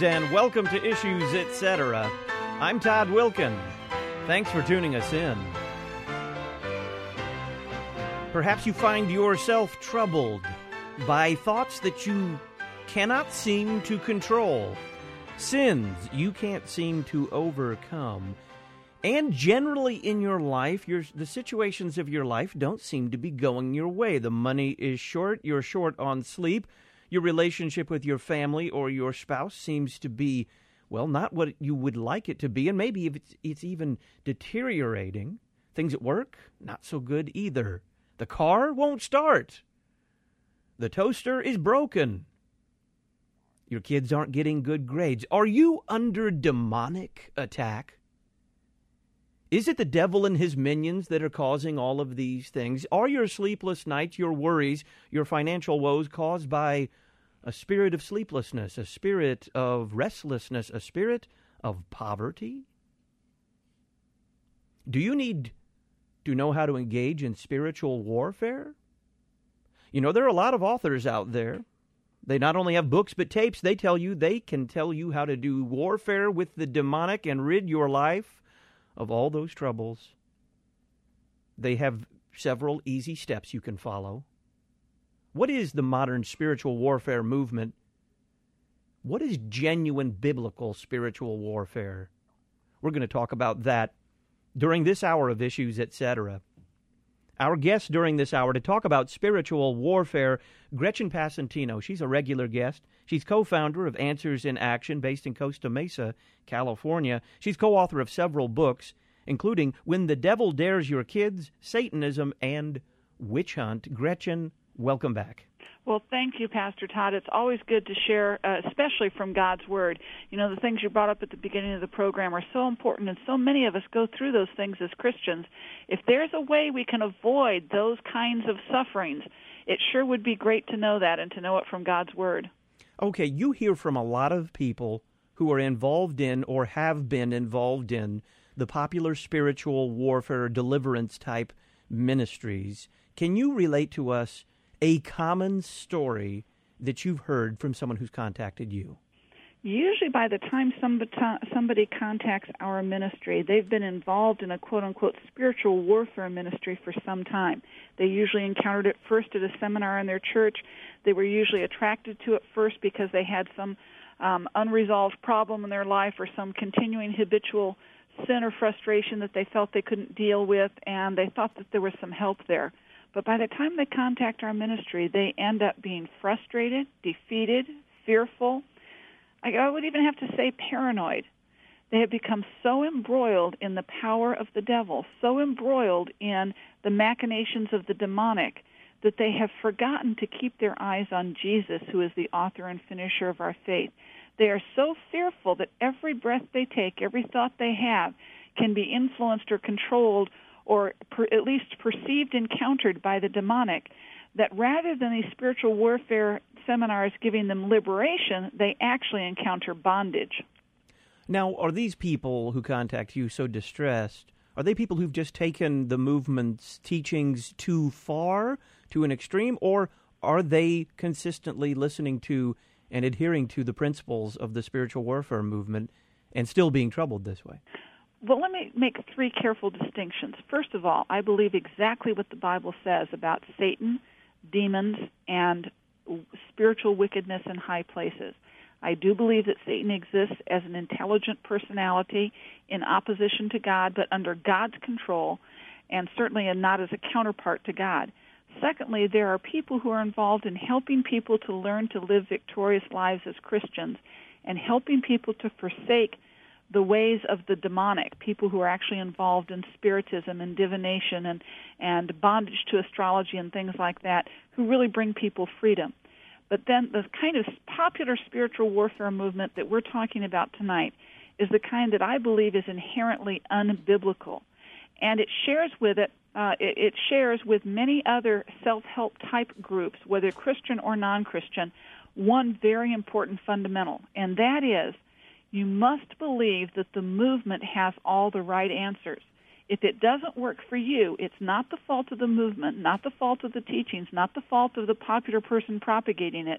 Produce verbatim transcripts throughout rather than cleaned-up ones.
Greetings and welcome to Issues, et cetera. I'm Todd Wilkin. Thanks for tuning us in. Perhaps you find yourself troubled by thoughts that you cannot seem to control, sins you can't seem to overcome, and generally in your life, your, the situations of your life don't seem to be going your way. The money is short, you're short on sleep, your relationship with your family or your spouse seems to be, well, not what you would like it to be, and maybe if it's, it's even deteriorating. Things at work, not so good either. The car won't start. The toaster is broken. Your kids aren't getting good grades. Are you under demonic attack? Is it the devil and his minions that are causing all of these things? Are your sleepless nights, your worries, your financial woes caused by a spirit of sleeplessness, a spirit of restlessness, a spirit of poverty? Do you need to know how to engage in spiritual warfare? You know, there are a lot of authors out there. They not only have books but tapes. They tell you, they can tell you how to do warfare with the demonic and rid your life of all those troubles. They have several easy steps you can follow. What is the modern spiritual warfare movement? What is genuine biblical spiritual warfare? We're going to talk about that during this hour of Issues, et cetera. Our guest during this hour to talk about spiritual warfare, Gretchen Passantino. She's a regular guest. She's co-founder of Answers in Action, based in Costa Mesa, California. She's co-author of several books, including When the Devil Dares Your Kids, Satanism, and Witch Hunt. Gretchen, welcome back. Well, thank you, Pastor Todd. It's always good to share, uh, especially from God's Word. You know, the things you brought up at the beginning of the program are so important, and so many of us go through those things as Christians. If there's a way we can avoid those kinds of sufferings, it sure would be great to know that and to know it from God's Word. Okay, you hear from a lot of people who are involved in or have been involved in the popular spiritual warfare deliverance type ministries. Can you relate to us a common story that you've heard from someone who's contacted you? Usually by the time somebody, somebody contacts our ministry, they've been involved in a quote-unquote spiritual warfare ministry for some time. They usually encountered it first at a seminar in their church. They were usually attracted to it first because they had some um, unresolved problem in their life or some continuing habitual sin or frustration that they felt they couldn't deal with, and they thought that there was some help there. But by the time they contact our ministry, they end up being frustrated, defeated, fearful. I would even have to say paranoid. They have become so embroiled in the power of the devil, so embroiled in the machinations of the demonic, that they have forgotten to keep their eyes on Jesus, who is the author and finisher of our faith. They are so fearful that every breath they take, every thought they have, can be influenced or controlled or per, at least perceived and countered by the demonic, that rather than these spiritual warfare seminars giving them liberation, they actually encounter bondage. Now, are these people who contact you so distressed, are they people who've just taken the movement's teachings too far, to an extreme, or are they consistently listening to and adhering to the principles of the spiritual warfare movement and still being troubled this way? Well, let me make three careful distinctions. First of all, I believe exactly what the Bible says about Satan, demons, and spiritual wickedness in high places. I do believe that Satan exists as an intelligent personality in opposition to God, but under God's control, and certainly not as a counterpart to God. Secondly, there are people who are involved in helping people to learn to live victorious lives as Christians and helping people to forsake the ways of the demonic, people who are actually involved in spiritism and divination and, and bondage to astrology and things like that, who really bring people freedom. But then the kind of popular spiritual warfare movement that we're talking about tonight is the kind that I believe is inherently unbiblical. And it shares with it, uh, it, it shares with many other self-help type groups, whether Christian or non-Christian, one very important fundamental, and that is you must believe that the movement has all the right answers. If it doesn't work for you, it's not the fault of the movement, not the fault of the teachings, not the fault of the popular person propagating it.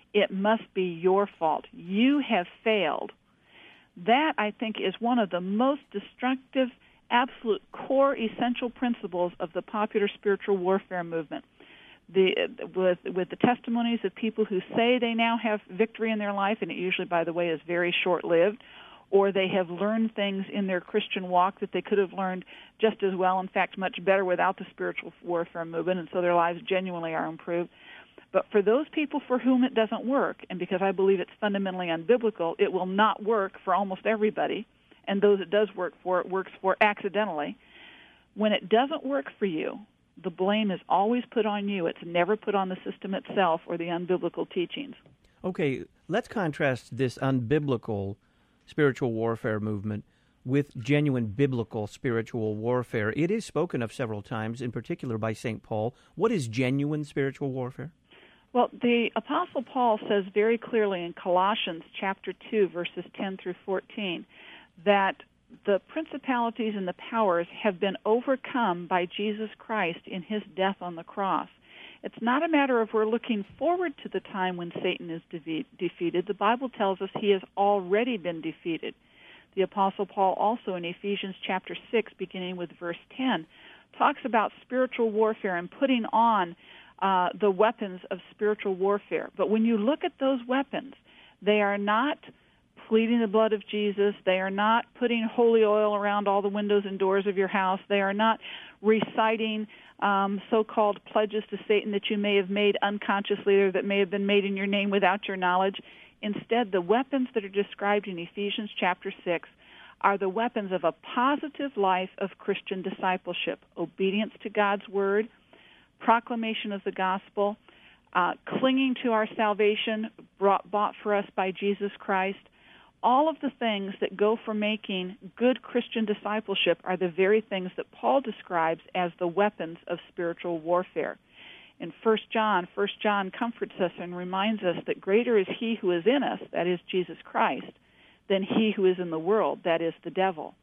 it must be your fault. You have failed. That, I think, is one of the most destructive, absolute core essential principles of the popular spiritual warfare movement. The, with, with the testimonies of people who say they now have victory in their life, and it usually, by the way, is very short-lived, or they have learned things in their Christian walk that they could have learned just as well, in fact, much better without the spiritual warfare movement, and so their lives genuinely are improved. But for those people for whom it doesn't work, and because I believe it's fundamentally unbiblical, it will not work for almost everybody, and those it does work for, it works for accidentally. When it doesn't work for you, the blame is always put on you. It's never put on the system itself or the unbiblical teachings. Okay, let's contrast this unbiblical spiritual warfare movement with genuine biblical spiritual warfare. It is spoken of several times, in particular by Saint Paul. What is genuine spiritual warfare? Well, the Apostle Paul says very clearly in Colossians chapter two, verses ten through fourteen, that the principalities and the powers have been overcome by Jesus Christ in his death on the cross. It's not a matter of we're looking forward to the time when Satan is de- defeated. The Bible tells us he has already been defeated. The Apostle Paul also in Ephesians chapter six, beginning with verse ten, talks about spiritual warfare and putting on uh, the weapons of spiritual warfare. But when you look at those weapons, they are not pleading the blood of Jesus. They are not putting holy oil around all the windows and doors of your house. They are not reciting um, so-called pledges to Satan that you may have made unconsciously or that may have been made in your name without your knowledge. Instead, the weapons that are described in Ephesians chapter six are the weapons of a positive life of Christian discipleship, obedience to God's word, proclamation of the gospel, uh, clinging to our salvation brought, bought for us by Jesus Christ. All of the things that go for making good Christian discipleship are the very things that Paul describes as the weapons of spiritual warfare. In First John, First John comforts us and reminds us that greater is he who is in us, that is Jesus Christ, than he who is in the world, that is the devil.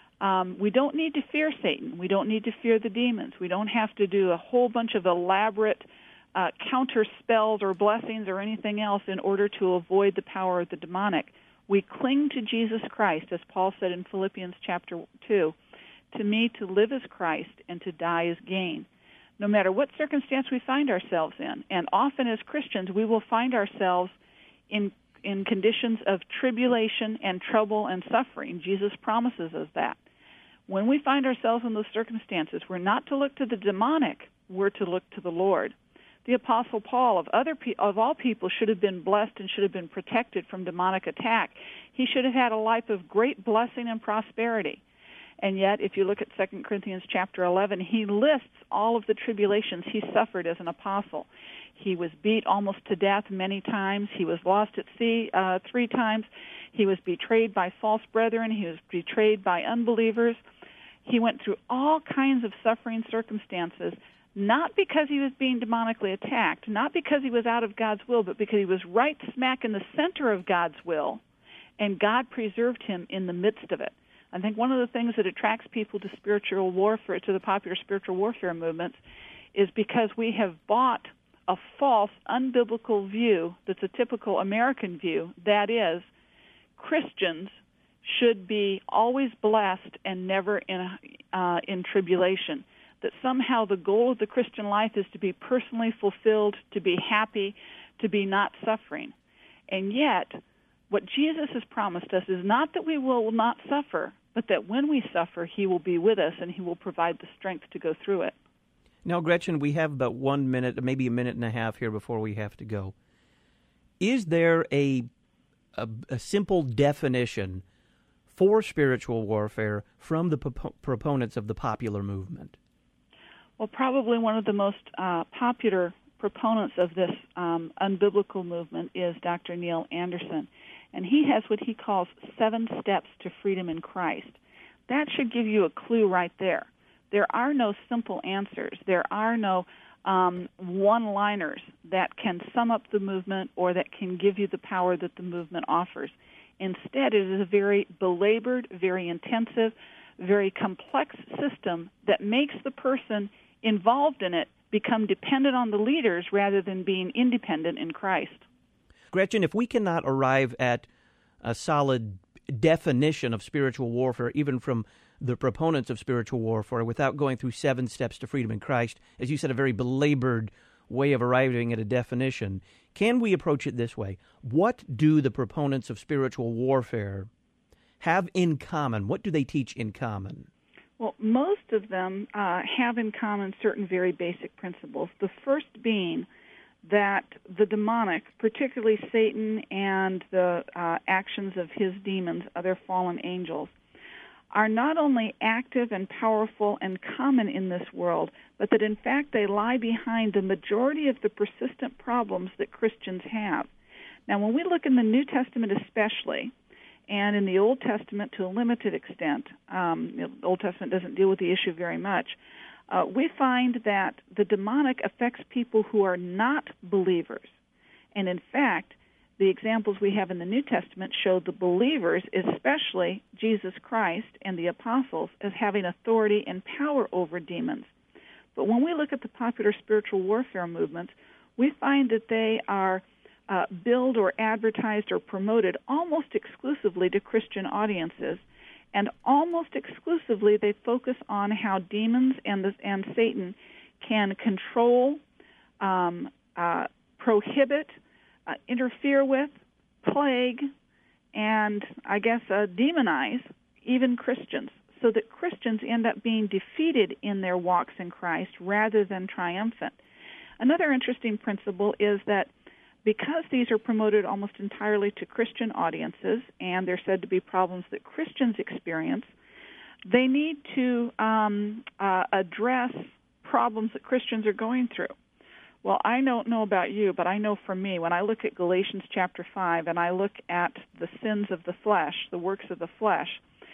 Um, we don't need to fear Satan. We don't need to fear the demons. We don't have to do a whole bunch of elaborate uh, counter spells or blessings or anything else in order to avoid the power of the demonic. We cling to Jesus Christ, as Paul said in Philippians chapter two. To me, to live is Christ, and to die is gain. No matter what circumstance we find ourselves in, and often as Christians, we will find ourselves in in conditions of tribulation and trouble and suffering. Jesus promises us that. When we find ourselves in those circumstances, we're not to look to the demonic, we're to look to the Lord. The Apostle Paul, of other pe- of all people, should have been blessed and should have been protected from demonic attack. He should have had a life of great blessing and prosperity. And yet, if you look at Second Corinthians chapter eleven, he lists all of the tribulations he suffered as an apostle. He was beat almost to death many times. He was lost at sea uh, three times. He was betrayed by false brethren. He was betrayed by unbelievers. He went through all kinds of suffering circumstances, not because he was being demonically attacked, not because he was out of God's will, but because he was right smack in the center of God's will, and God preserved him in the midst of it. I think one of the things that attracts people to spiritual warfare, to the popular spiritual warfare movements, is because we have bought a false, unbiblical view that's a typical American view, that is, Christians should be always blessed and never in uh, in tribulation. That somehow the goal of the Christian life is to be personally fulfilled, to be happy, to be not suffering. And yet, what Jesus has promised us is not that we will not suffer, but that when we suffer, he will be with us and he will provide the strength to go through it. Now, Gretchen, we have about one minute, maybe a minute and a half here before we have to go. Is there a a, a simple definition for spiritual warfare from the pro- proponents of the popular movement? Well, probably one of the most uh, popular proponents of this um, unbiblical movement is Doctor Neil Anderson, and he has what he calls seven steps to freedom in Christ. That should give you a clue right there. There are no simple answers. There are no um, one-liners that can sum up the movement or that can give you the power that the movement offers. Instead, it is a very belabored, very intensive, very complex system that makes the person involved in it become dependent on the leaders rather than being independent in Christ. Gretchen, if we cannot arrive at a solid definition of spiritual warfare, even from the proponents of spiritual warfare, without going through seven steps to freedom in Christ, as you said, a very belabored way of arriving at a definition, can we approach it this way? What do the proponents of spiritual warfare have in common? What do they teach in common? Well, most of them uh, have in common certain very basic principles. The first being that the demonic, particularly Satan and the uh, actions of his demons, other fallen angels, are not only active and powerful and common in this world, but that in fact they lie behind the majority of the persistent problems that Christians have. Now, when we look in the New Testament especially, and in the Old Testament to a limited extent, um, the Old Testament doesn't deal with the issue very much, uh, we find that the demonic affects people who are not believers. And in fact, the examples we have in the New Testament show the believers, especially Jesus Christ and the apostles, as having authority and power over demons. But when we look at the popular spiritual warfare movements, we find that they are uh, billed or advertised or promoted almost exclusively to Christian audiences, and almost exclusively they focus on how demons and, the, and Satan can control, um, uh, prohibit, Uh, interfere with, plague, and I guess uh, demonize even Christians, so that Christians end up being defeated in their walks in Christ rather than triumphant. Another interesting principle is that because these are promoted almost entirely to Christian audiences, and they're said to be problems that Christians experience, they need to um, uh, address problems that Christians are going through. Well, I don't know about you, but I know for me, when I look at Galatians chapter five and I look at the sins of the flesh, the works of the flesh,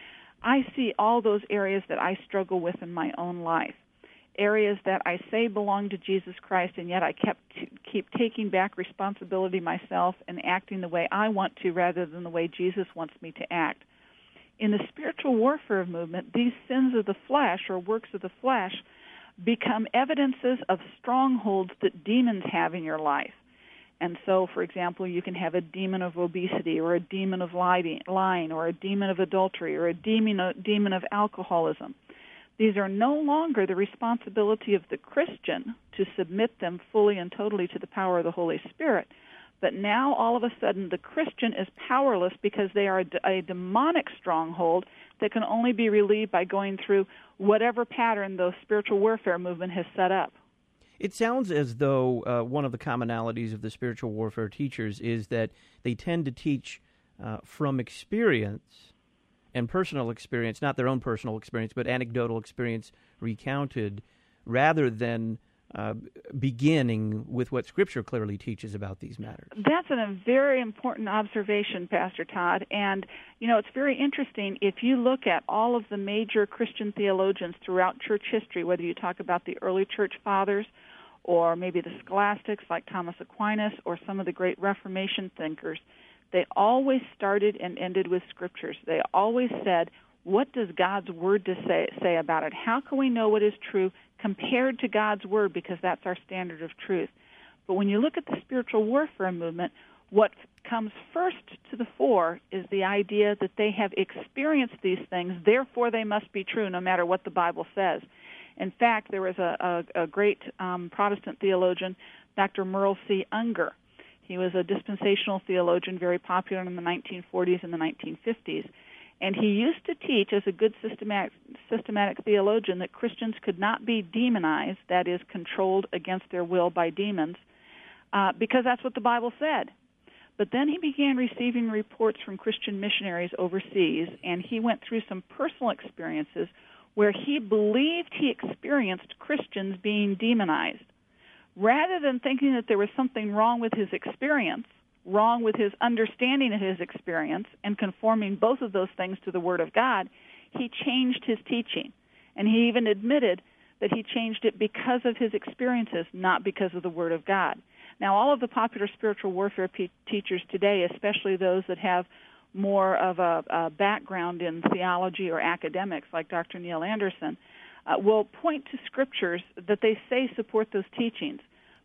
I see all those areas that I struggle with in my own life, areas that I say belong to Jesus Christ, and yet I kept to keep taking back responsibility myself and acting the way I want to rather than the way Jesus wants me to act. In the spiritual warfare movement, these sins of the flesh or works of the flesh become evidences of strongholds that demons have in your life. And so, for example, you can have a demon of obesity or a demon of lying or a demon of adultery or a demon of, demon of alcoholism. These are no longer the responsibility of the Christian to submit them fully and totally to the power of the Holy Spirit. But now, all of a sudden, the Christian is powerless because they are a, a demonic stronghold that can only be relieved by going through whatever pattern the spiritual warfare movement has set up. It sounds as though uh, one of the commonalities of the spiritual warfare teachers is that they tend to teach uh, from experience and personal experience, not their own personal experience, but anecdotal experience recounted, rather than Uh, beginning with what Scripture clearly teaches about these matters. That's a very important observation, Pastor Todd. And, you know, it's very interesting. If you look at all of the major Christian theologians throughout church history, whether you talk about the early church fathers or maybe the scholastics like Thomas Aquinas or some of the great Reformation thinkers, they always started and ended with Scriptures. They always said, what does God's Word to say, say about it? How can we know what is true compared to God's Word, because that's our standard of truth? But when you look at the spiritual warfare movement, what comes first to the fore is the idea that they have experienced these things, therefore they must be true no matter what the Bible says. In fact, there was a, a, a great um, Protestant theologian, Doctor Merle C. Unger. He was a dispensational theologian, very popular in the nineteen forties and the nineteen fifties. And he used to teach, as a good systematic, systematic theologian, that Christians could not be demonized, that is, controlled against their will by demons, uh, because that's what the Bible said. But then he began receiving reports from Christian missionaries overseas, and he went through some personal experiences where he believed he experienced Christians being demonized. Rather than thinking that there was something wrong with his experience, wrong with his understanding of his experience and conforming both of those things to the Word of God, he changed his teaching. And he even admitted that he changed it because of his experiences, not because of the Word of God. Now, all of the popular spiritual warfare pe- teachers today, especially those that have more of a, a background in theology or academics, like Doctor Neil Anderson, uh, will point to scriptures that they say support those teachings.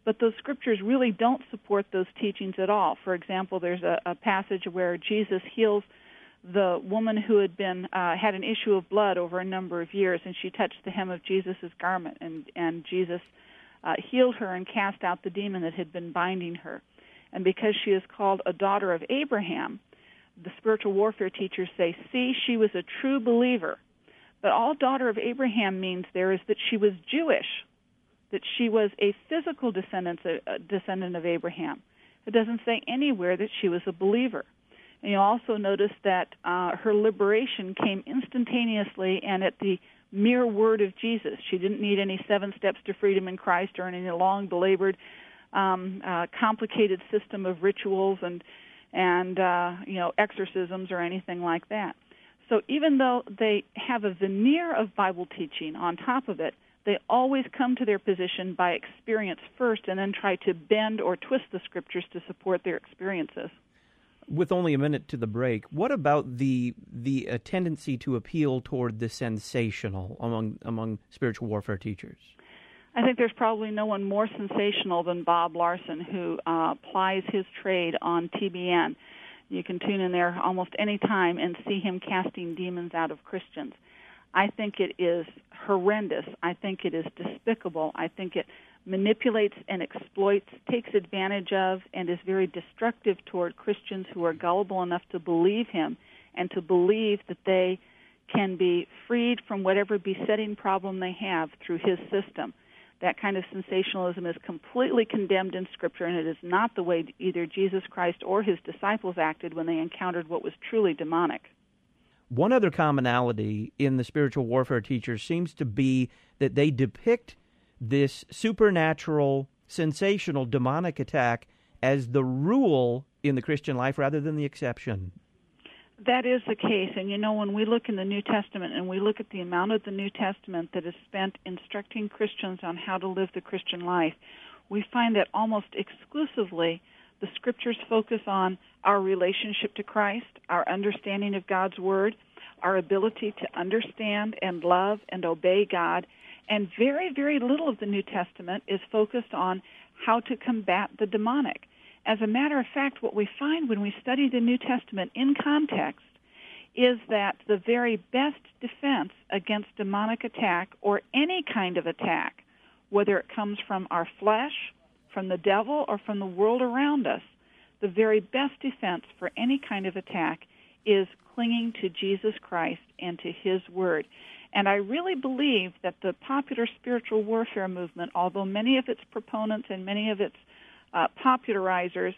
but those scriptures really don't support those teachings at all. For example, there's a, a passage where Jesus heals the woman who had been uh, had an issue of blood over a number of years, and she touched the hem of Jesus' garment, and, and Jesus uh, healed her and cast out the demon that had been binding her. And because she is called a daughter of Abraham, the spiritual warfare teachers say, see, she was a true believer. But all daughter of Abraham means there is that she was Jewish, that she was a physical descendant, a descendant of Abraham. It doesn't say anywhere that she was a believer. And you also notice that uh, her liberation came instantaneously and at the mere word of Jesus. She didn't need any seven steps to freedom in Christ or any long, belabored, um, uh, complicated system of rituals and and uh, you know exorcisms or anything like that. So even though they have a veneer of Bible teaching on top of it, they always come to their position by experience first and then try to bend or twist the scriptures to support their experiences. With only a minute to the break, what about the the uh, tendency to appeal toward the sensational among among spiritual warfare teachers? I think there's probably no one more sensational than Bob Larson, who uh, plies his trade on T B N. You can tune in there almost any time and see him casting demons out of Christians. I think it is horrendous. I think it is despicable. I think it manipulates and exploits, takes advantage of, and is very destructive toward Christians who are gullible enough to believe him and to believe that they can be freed from whatever besetting problem they have through his system. That kind of sensationalism is completely condemned in Scripture, and it is not the way either Jesus Christ or his disciples acted when they encountered what was truly demonic. One other commonality in the spiritual warfare teachers seems to be that they depict this supernatural, sensational, demonic attack as the rule in the Christian life rather than the exception. That is the case, and you know, when we look in the New Testament and we look at the amount of the New Testament that is spent instructing Christians on how to live the Christian life, we find that almost exclusively the Scriptures focus on our relationship to Christ, our understanding of God's Word, our ability to understand and love and obey God, and very, very little of the New Testament is focused on how to combat the demonic. As a matter of fact, what we find when we study the New Testament in context is that the very best defense against demonic attack or any kind of attack, whether it comes from our flesh, from the devil, or from the world around us, the very best defense for any kind of attack is clinging to Jesus Christ and to his Word. And I really believe that the popular spiritual warfare movement, although many of its proponents and many of its uh, popularizers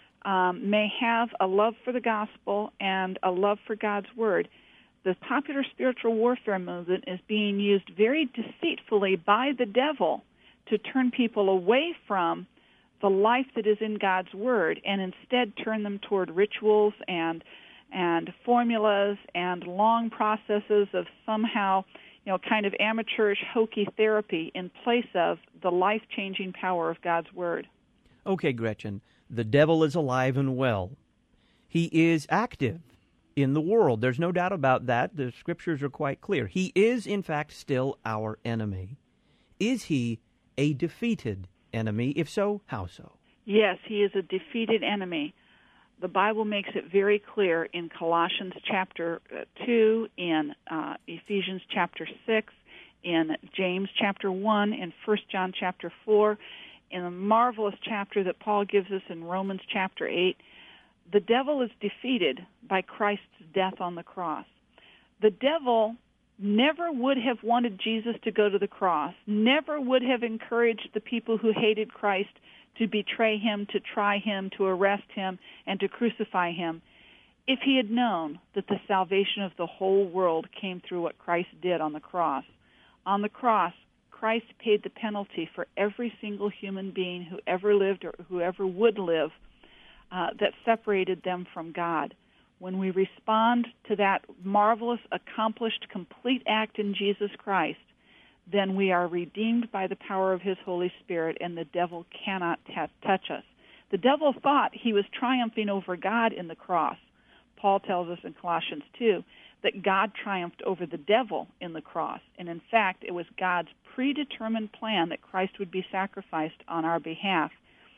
um, may have a love for the gospel and a love for God's Word, the popular spiritual warfare movement is being used very deceitfully by the devil to turn people away from the life that is in God's Word and instead turn them toward rituals and and formulas and long processes of somehow, you know, kind of amateurish, hokey therapy in place of the life-changing power of God's Word. Okay, Gretchen, the devil is alive and well. He is active in the world. There's no doubt about that. The Scriptures are quite clear. He is, in fact, still our enemy. Is he a defeated enemy? If so, how so? Yes, he is a defeated enemy. The Bible makes it very clear in Colossians chapter two, in uh, Ephesians chapter six, in James chapter one, in First John chapter four, in the marvelous chapter that Paul gives us in Romans chapter eight. The devil is defeated by Christ's death on the cross. The devil never would have wanted Jesus to go to the cross, never would have encouraged the people who hated Christ to betray him, to try him, to arrest him, and to crucify him, if he had known that the salvation of the whole world came through what Christ did on the cross. On the cross, Christ paid the penalty for every single human being who ever lived or who ever would live uh, that separated them from God. When we respond to that marvelous, accomplished, complete act in Jesus Christ, then we are redeemed by the power of his Holy Spirit, and the devil cannot t- touch us. The devil thought he was triumphing over God in the cross. Paul tells us in Colossians two that God triumphed over the devil in the cross. And in fact, it was God's predetermined plan that Christ would be sacrificed on our behalf.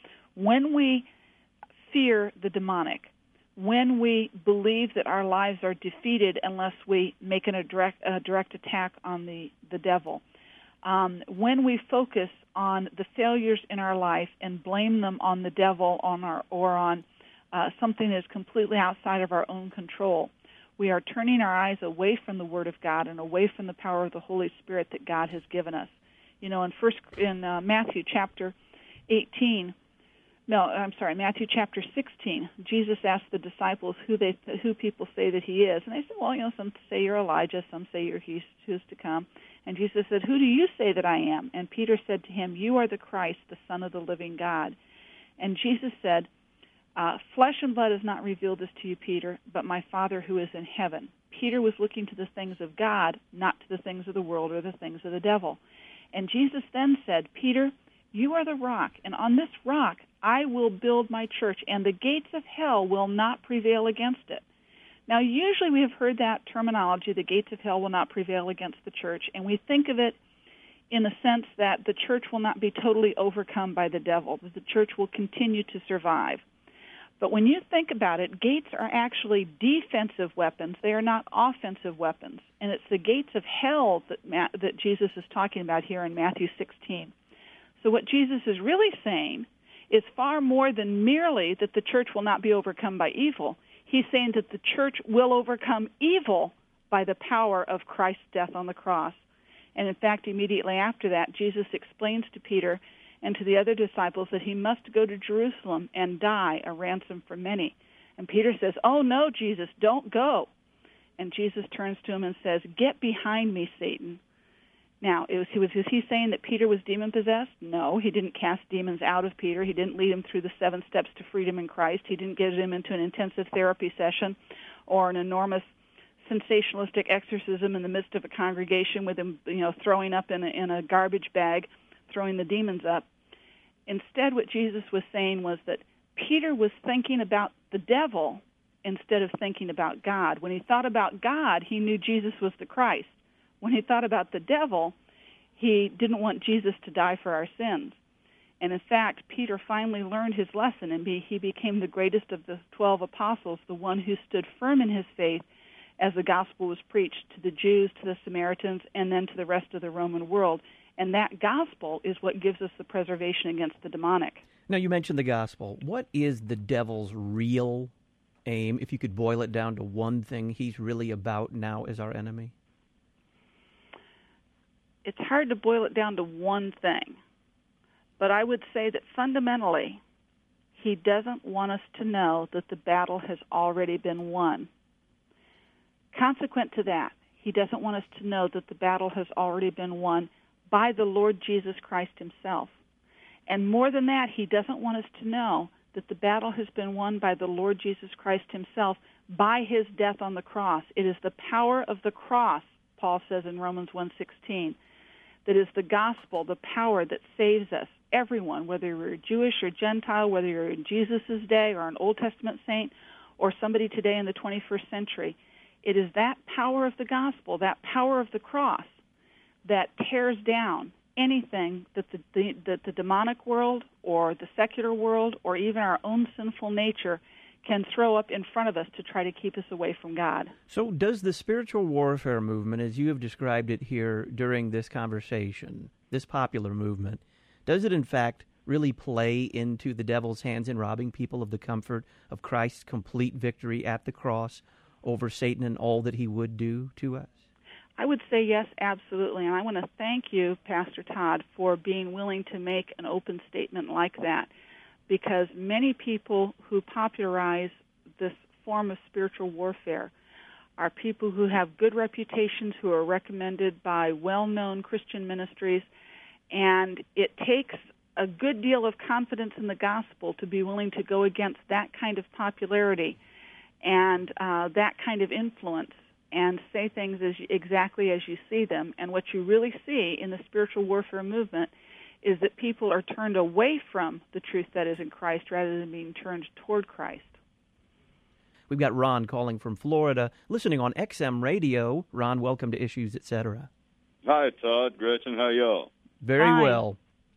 When we fear the demonic, when we believe that our lives are defeated unless we make an, a, direct, a direct attack on the, the devil, um, when we focus on the failures in our life and blame them on the devil on our, or on uh, something that is completely outside of our own control, we are turning our eyes away from the Word of God and away from the power of the Holy Spirit that God has given us. You know, in first in uh, Matthew chapter eighteen, no, I'm sorry, Matthew chapter sixteen, Jesus asked the disciples who they who people say that he is, and they said, well, you know, some say you're Elijah, some say you're he who's to come. And Jesus said, who do you say that I am? And Peter said to him, you are the Christ, the Son of the living God. And Jesus said, Uh, flesh and blood has not revealed this to you, Peter, but my Father who is in heaven. Peter was looking to the things of God, not to the things of the world or the things of the devil. And Jesus then said, Peter, you are the rock, and on this rock I will build my church, and the gates of hell will not prevail against it. Now, usually we have heard that terminology, the gates of hell will not prevail against the church, and we think of it in the sense that the church will not be totally overcome by the devil, that the church will continue to survive. But when you think about it, gates are actually defensive weapons. They are not offensive weapons. And it's the gates of hell that, Ma- that Jesus is talking about here in Matthew sixteen. So what Jesus is really saying is far more than merely that the church will not be overcome by evil. He's saying that the church will overcome evil by the power of Christ's death on the cross. And in fact, immediately after that, Jesus explains to Peter and to the other disciples that he must go to Jerusalem and die a ransom for many. And Peter says, oh, no, Jesus, don't go. And Jesus turns to him and says, get behind me, Satan. Now, it was, was, was he saying that Peter was demon-possessed? No, he didn't cast demons out of Peter. He didn't lead him through the seven steps to freedom in Christ. He didn't get him into an intensive therapy session or an enormous sensationalistic exorcism in the midst of a congregation with him, you know, throwing up in a, in a garbage bag, throwing the demons up. Instead, what Jesus was saying was that Peter was thinking about the devil instead of thinking about God. When he thought about God, he knew Jesus was the Christ. When he thought about the devil, he didn't want Jesus to die for our sins. And in fact, Peter finally learned his lesson, and he became the greatest of the twelve apostles, the one who stood firm in his faith as the gospel was preached to the Jews, to the Samaritans, and then to the rest of the Roman world. And that gospel is what gives us the preservation against the demonic. Now, you mentioned the gospel. What is the devil's real aim? If you could boil it down to one thing he's really about now as our enemy? It's hard to boil it down to one thing. But I would say that fundamentally, he doesn't want us to know that the battle has already been won. Consequent to that, he doesn't want us to know that the battle has already been won by the Lord Jesus Christ himself. And more than that, he doesn't want us to know that the battle has been won by the Lord Jesus Christ himself by his death on the cross. It is the power of the cross, Paul says in Romans one sixteen, that is the gospel, the power that saves us, everyone, whether you're Jewish or Gentile, whether you're in Jesus' day or an Old Testament saint or somebody today in the twenty-first century. It is that power of the gospel, that power of the cross, that tears down anything that the, the, that the demonic world or the secular world or even our own sinful nature can throw up in front of us to try to keep us away from God. So does the spiritual warfare movement, as you have described it here during this conversation, this popular movement, does it in fact really play into the devil's hands in robbing people of the comfort of Christ's complete victory at the cross over Satan and all that he would do to us? I would say yes, absolutely. And I want to thank you, Pastor Todd, for being willing to make an open statement like that, because many people who popularize this form of spiritual warfare are people who have good reputations, who are recommended by well-known Christian ministries, and it takes a good deal of confidence in the gospel to be willing to go against that kind of popularity and uh, that kind of influence and say things as you, exactly as you see them. And what you really see in the spiritual warfare movement is that people are turned away from the truth that is in Christ rather than being turned toward Christ. We've got Ron calling from Florida, listening on X M Radio. Ron, welcome to Issues, et cetera. Hi, Todd, Gretchen, how y'all? Very Hi. well.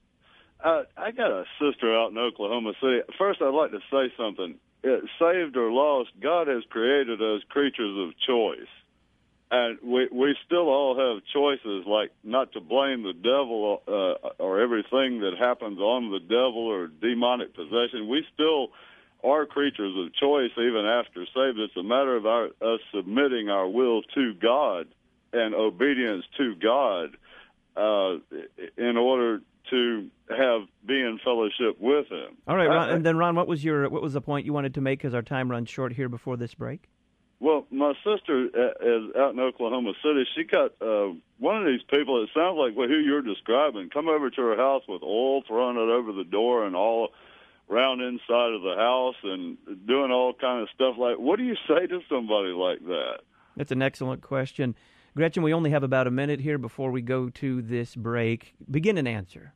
Uh, I got a sister out in Oklahoma City. First, I'd like to say something. It, saved or lost, God has created us creatures of choice. And we we still all have choices, like not to blame the devil uh, or everything that happens on the devil or demonic possession. We still are creatures of choice even after saved. It's a matter of our, us submitting our will to God and obedience to God uh, in order to have be in fellowship with Him. All right, Ron, Uh, and then Ron, what was your what was the point you wanted to make? Because our time runs short here before this break. Well, my sister is out in Oklahoma City. She got uh, one of these people. It sounds like who you're describing. Come over to her house with oil, throwing it over the door and all around inside of the house, and doing all kind of stuff. Like, what do you say to somebody like that? That's an excellent question. Gretchen, we only have about a minute here before we go to this break. Begin and answer.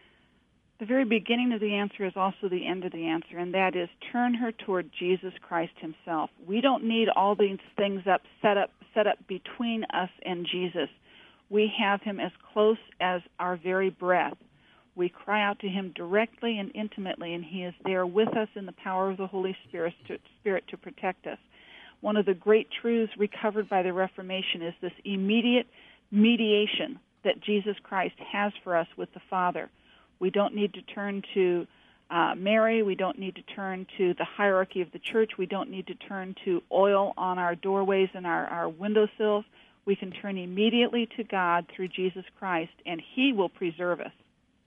The very beginning of the answer is also the end of the answer, and that is turn her toward Jesus Christ Himself. We don't need all these things up set up set up between us and Jesus. We have Him as close as our very breath. We cry out to Him directly and intimately, and He is there with us in the power of the Holy Spirit to, Spirit to protect us. One of the great truths recovered by the Reformation is this immediate mediation that Jesus Christ has for us with the Father. We don't need to turn to uh, Mary. We don't need to turn to the hierarchy of the church. We don't need to turn to oil on our doorways and our, our windowsills. We can turn immediately to God through Jesus Christ, and He will preserve us.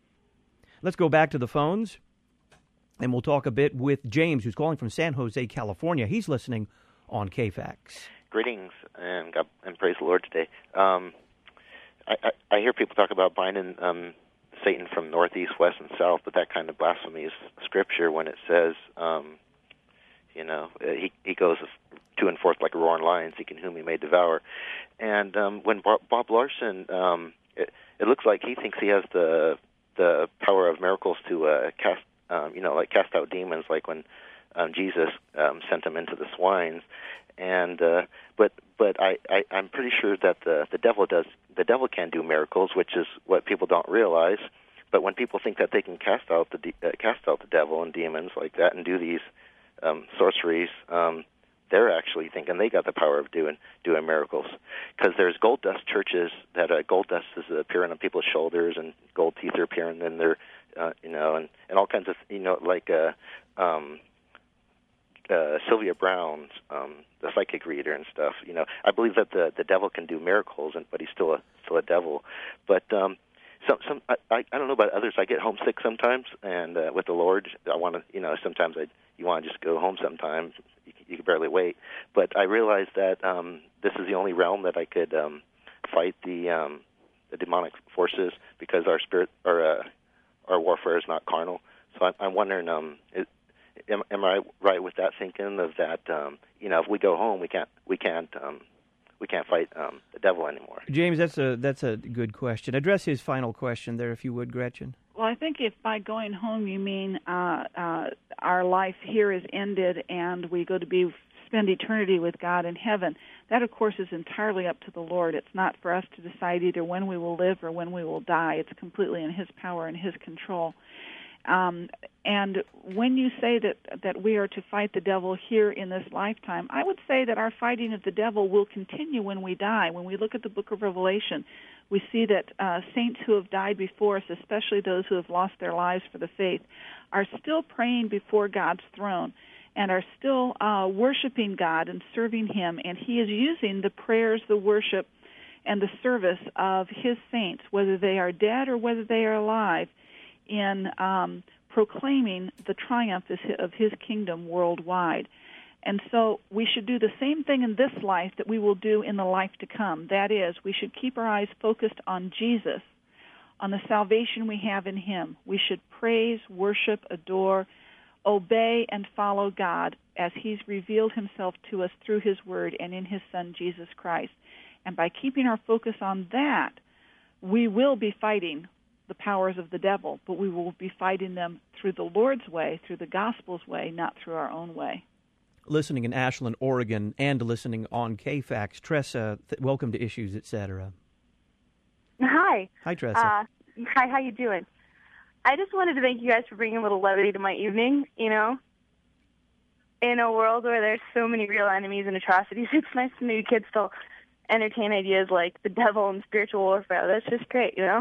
Let's go back to the phones, and we'll talk a bit with James, who's calling from San Jose, California. He's listening on K FAX. Greetings, and God, and praise the Lord today. Um, I, I, I hear people talk about binding um, Satan from northeast, west, and south, but that kind of blasphemy is scripture when it says, um, you know, he he goes to and forth like a roaring lion, seeking whom he may devour. And um, when Bob, Bob Larson, um, it, it looks like he thinks he has the the power of miracles to uh, cast, um, you know, like cast out demons, like when um, Jesus um, sent him into the swines. And uh, but but I, I I'm pretty sure that the the devil does the devil can do miracles, which is what people don't realize. But when people think that they can cast out the de- uh, cast out the devil and demons like that and do these um, sorceries, um, they're actually thinking they got the power of doing doing miracles. Because there's gold dust churches that uh, gold dust is appearing on people's shoulders and gold teeth are appearing in their uh, you know and, and all kinds of you know like uh, um, uh, Sylvia Brown's. Um, the psychic reader and stuff, you know. I believe that the, the devil can do miracles, and but he's still a still a devil. But um, some some I, I I don't know about others. I get homesick sometimes, and uh, with the Lord, I want to you know sometimes I you want to just go home. Sometimes you, you can barely wait. But I realize that um, this is the only realm that I could um, fight the um, the demonic forces because our spirit our uh, our warfare is not carnal. So I'm, I'm wondering um. It, Am, am I right with that thinking of that? Um, you know, if we go home, we can't, we can't, um, we can't fight um, the devil anymore. James, that's a that's a good question. Address his final question there, if you would, Gretchen. Well, I think if by going home you mean uh, uh, our life here is ended and we go to be spend eternity with God in heaven, that of course is entirely up to the Lord. It's not for us to decide either when we will live or when we will die. It's completely in His power and His control. Um, and when you say that that we are to fight the devil here in this lifetime, I would say that our fighting of the devil will continue when we die. When we look at the book of Revelation, we see that uh, saints who have died before us, especially those who have lost their lives for the faith, are still praying before God's throne and are still uh, worshiping God and serving Him. And He is using the prayers, the worship, and the service of His saints, whether they are dead or whether they are alive, in um, proclaiming the triumph of His kingdom worldwide. And so we should do the same thing in this life that we will do in the life to come. That is, we should keep our eyes focused on Jesus, on the salvation we have in Him. We should praise, worship, adore, obey, and follow God as He's revealed Himself to us through His Word and in His Son, Jesus Christ. And by keeping our focus on that, we will be fighting the powers of the devil, but we will be fighting them through the Lord's way, through the gospel's way, not through our own way. listening in Ashland, Oregon, and listening on K FAX. Tressa, th- welcome to Issues, et cetera. Hi. Hi, Tressa. Uh, hi, how you doing? I just wanted to thank you guys for bringing a little levity to my evening, you know. In a world where there's so many real enemies and atrocities, it's nice to know you kids still entertain ideas like the devil and spiritual warfare. That's just great, you know.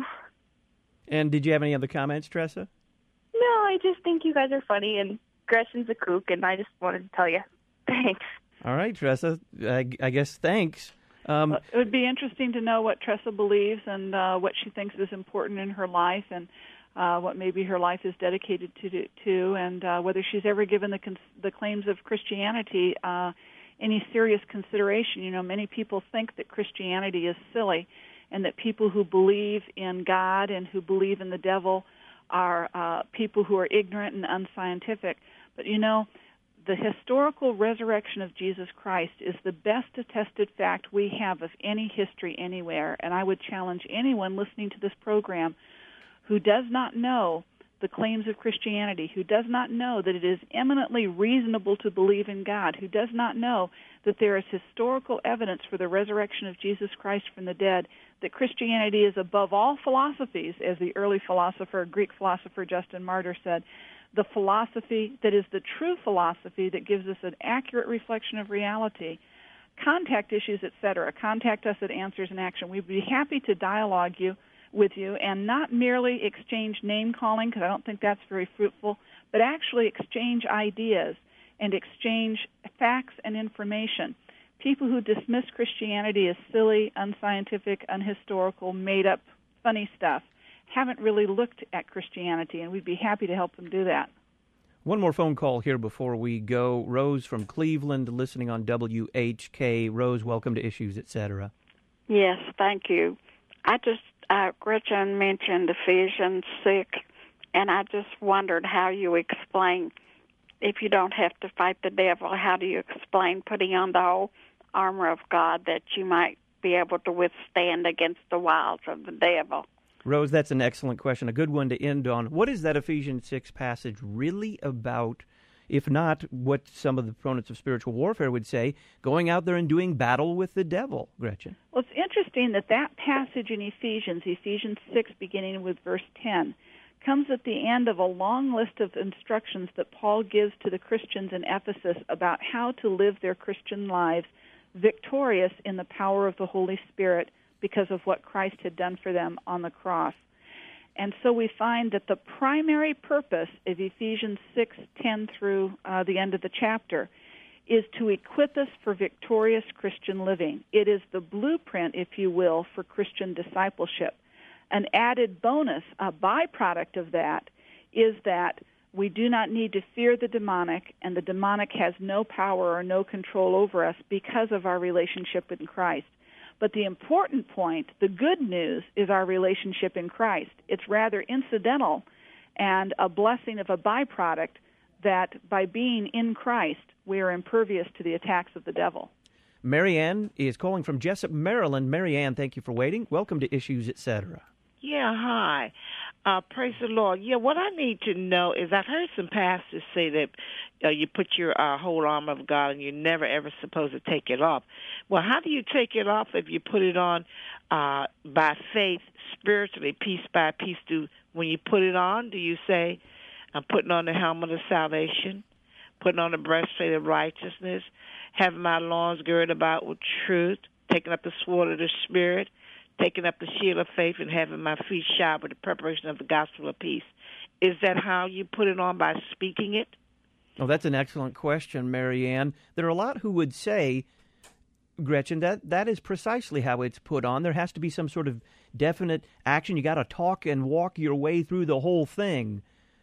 And did you have any other comments, Tressa? No, I just think you guys are funny, and Gretchen's a kook, and I just wanted to tell you. Thanks. All right, Tressa. I, I guess thanks. Um, well, it would be interesting to know what Tressa believes and uh, what she thinks is important in her life, and uh, what maybe her life is dedicated to, to and uh, whether she's ever given the cons- the claims of Christianity uh, any serious consideration. You know, many people think that Christianity is silly, and that people who believe in God and who believe in the devil are uh, people who are ignorant and unscientific. But, you know, the historical resurrection of Jesus Christ is the best attested fact we have of any history anywhere, and I would challenge anyone listening to this program who does not know the claims of Christianity, who does not know that it is eminently reasonable to believe in God, who does not know that there is historical evidence for the resurrection of Jesus Christ from the dead, that Christianity is above all philosophies, as the early philosopher, Greek philosopher Justin Martyr said, the philosophy that is the true philosophy that gives us an accurate reflection of reality. Contact Issues, et cetera. Contact us at Answers in Action. We'd be happy to dialogue you with you and not merely exchange name-calling, because I don't think that's very fruitful, but actually exchange ideas and exchange facts and information. People who dismiss Christianity as silly, unscientific, unhistorical, made-up, funny stuff haven't really looked at Christianity, and we'd be happy to help them do that. One more phone call here before we go. Rose from Cleveland, listening on W H K. Rose, welcome to Issues, et cetera. Yes, thank you. I just, uh, Gretchen mentioned Ephesians six, and I just wondered how you explain, if you don't have to fight the devil, how do you explain putting on the whole armor of God that you might be able to withstand against the wiles of the devil? Rose, that's an excellent question, a good one to end on. What is that Ephesians six passage really about, if not what some of the proponents of spiritual warfare would say, going out there and doing battle with the devil, Gretchen? Well, it's interesting that that passage in Ephesians, Ephesians six, beginning with verse ten, comes at the end of a long list of instructions that Paul gives to the Christians in Ephesus about how to live their Christian lives victorious in the power of the Holy Spirit because of what Christ had done for them on the cross. And so we find that the primary purpose of Ephesians six, ten through uh, the end of the chapter is to equip us for victorious Christian living. It is the blueprint, if you will, for Christian discipleship. An added bonus, a byproduct of that, is that we do not need to fear the demonic, and the demonic has no power or no control over us because of our relationship with Christ. But the important point, the good news, is our relationship in Christ. It's rather incidental and a blessing of a byproduct that by being in Christ, we are impervious to the attacks of the devil. Marianne is calling from Jessup, Maryland. Marianne, thank you for waiting. Welcome to Issues, et cetera. Yeah, hi. Uh, praise the Lord. Yeah, what I need to know is I've heard some pastors say that uh, you put your uh, whole armor of God and you're never, ever supposed to take it off. Well, how do you take it off if you put it on uh, by faith, spiritually, piece by piece? Do when you put it on, do you say, I'm putting on the helmet of salvation, putting on the breastplate of righteousness, having my loins girded about with truth, taking up the sword of the Spirit, taking up the shield of faith, and having my feet shod with the preparation of the gospel of peace? Is that how you put it on, by speaking it? Oh, that's an excellent question, Marianne. There are a lot who would say, Gretchen, that that is precisely how it's put on. There has to be some sort of definite action. You got to talk and walk your way through the whole thing.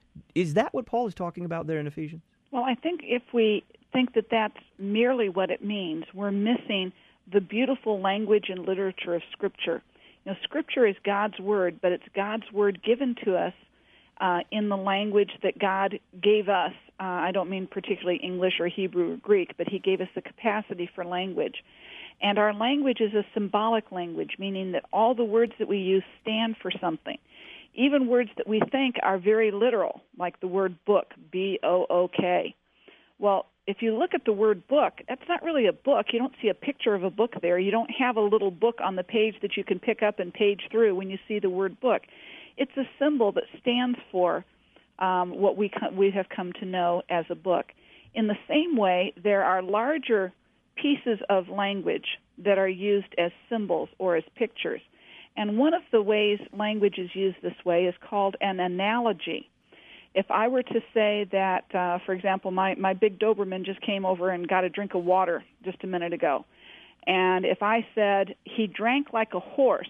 Is that what Paul is talking about there in Ephesians? Well, I think if we think that that's merely what it means, we're missing the beautiful language and literature of Scripture. You know, Scripture is God's Word, but it's God's Word given to us uh, in the language that God gave us. Uh, I don't mean particularly English or Hebrew or Greek, but He gave us the capacity for language. And our language is a symbolic language, meaning that all the words that we use stand for something. Even words that we think are very literal, like the word book, B O O K. Well, if you look at the word book, that's not really a book. You don't see a picture of a book there. You don't have a little book on the page that you can pick up and page through when you see the word book. It's a symbol that stands for um, what we co- we have come to know as a book. In the same way, there are larger pieces of language that are used as symbols or as pictures. And one of the ways language is used this way is called an analogy. If I were to say that, uh, for example, my, my big Doberman just came over and got a drink of water just a minute ago, and if I said he drank like a horse,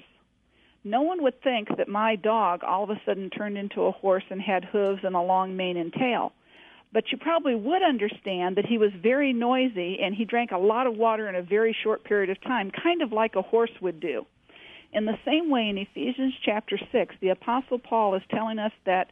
no one would think that my dog all of a sudden turned into a horse and had hooves and a long mane and tail. But you probably would understand that he was very noisy and he drank a lot of water in a very short period of time, kind of like a horse would do. In the same way, in Ephesians chapter six, the Apostle Paul is telling us that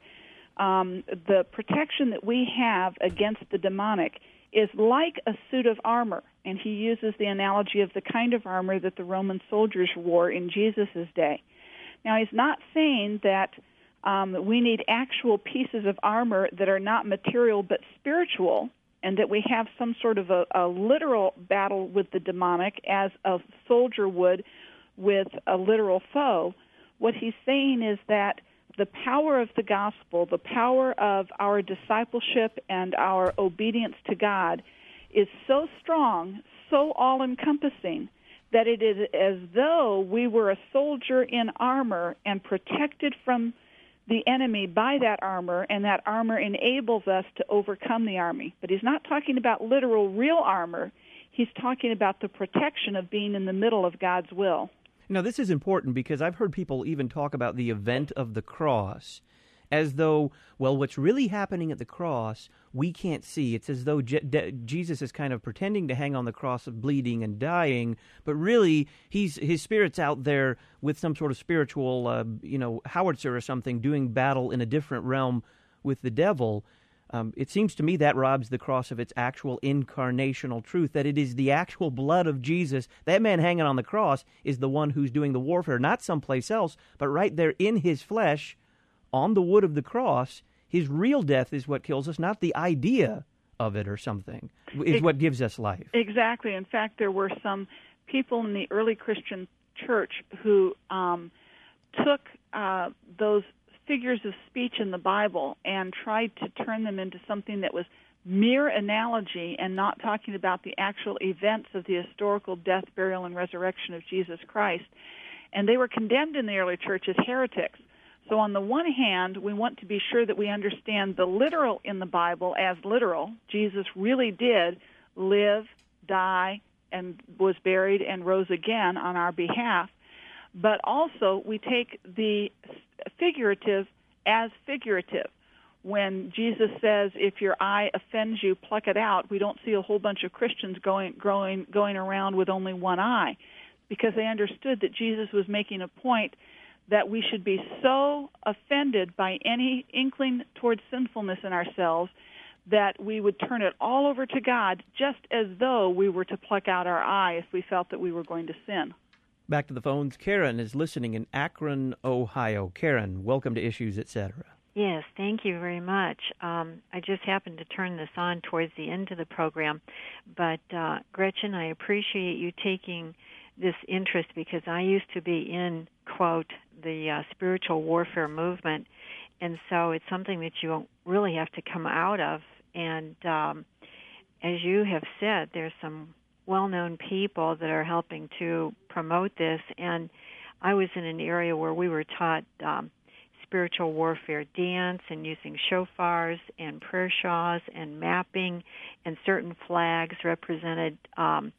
um, the protection that we have against the demonic is like a suit of armor, and he uses the analogy of the kind of armor that the Roman soldiers wore in Jesus' day. Now, he's not saying that um, we need actual pieces of armor that are not material but spiritual, and that we have some sort of a, a literal battle with the demonic as a soldier would with a literal foe. What he's saying is that the power of the gospel, the power of our discipleship and our obedience to God is so strong, so all-encompassing, that it is as though we were a soldier in armor and protected from the enemy by that armor, and that armor enables us to overcome the army. But he's not talking about literal, real armor. He's talking about the protection of being in the middle of God's will. Now, this is important because I've heard people even talk about the event of the cross as though, well, what's really happening at the cross, we can't see. It's as though Je- De- Jesus is kind of pretending to hang on the cross of bleeding and dying, but really he's his spirit's out there with some sort of spiritual, uh, you know, howitzer or something, doing battle in a different realm with the devil. Um, it seems to me that robs the cross of its actual incarnational truth, that it is the actual blood of Jesus. That man hanging on the cross is the one who's doing the warfare, not someplace else, but right there in his flesh, on the wood of the cross. His real death is what kills us, not the idea of it or something, is it, what gives us life. Exactly. In fact, there were some people in the early Christian church who um, took uh, those figures of speech in the Bible and tried to turn them into something that was mere analogy and not talking about the actual events of the historical death, burial, and resurrection of Jesus Christ. And they were condemned in the early church as heretics. So on the one hand, we want to be sure that we understand the literal in the Bible as literal. Jesus really did live, die, and was buried and rose again on our behalf. But also we take the figurative as figurative. When Jesus says, if your eye offends you, pluck it out, we don't see a whole bunch of Christians going, growing, going around with only one eye, because they understood that Jesus was making a point that we should be so offended by any inkling towards sinfulness in ourselves that we would turn it all over to God, just as though we were to pluck out our eye if we felt that we were going to sin. Back to the phones. Karen is listening in Akron, Ohio. Karen, welcome to Issues, et cetera. Yes, thank you very much. Um, I just happened to turn this on towards the end of the program. But, uh, Gretchen, I appreciate you taking this interest, because I used to be in, quote, the uh, spiritual warfare movement. And so it's something that you really have to come out of. And um, as you have said, there's some well-known people that are helping to promote this. And I was in an area where we were taught um, spiritual warfare dance and using shofars and prayer shawls and mapping, and certain flags represented um,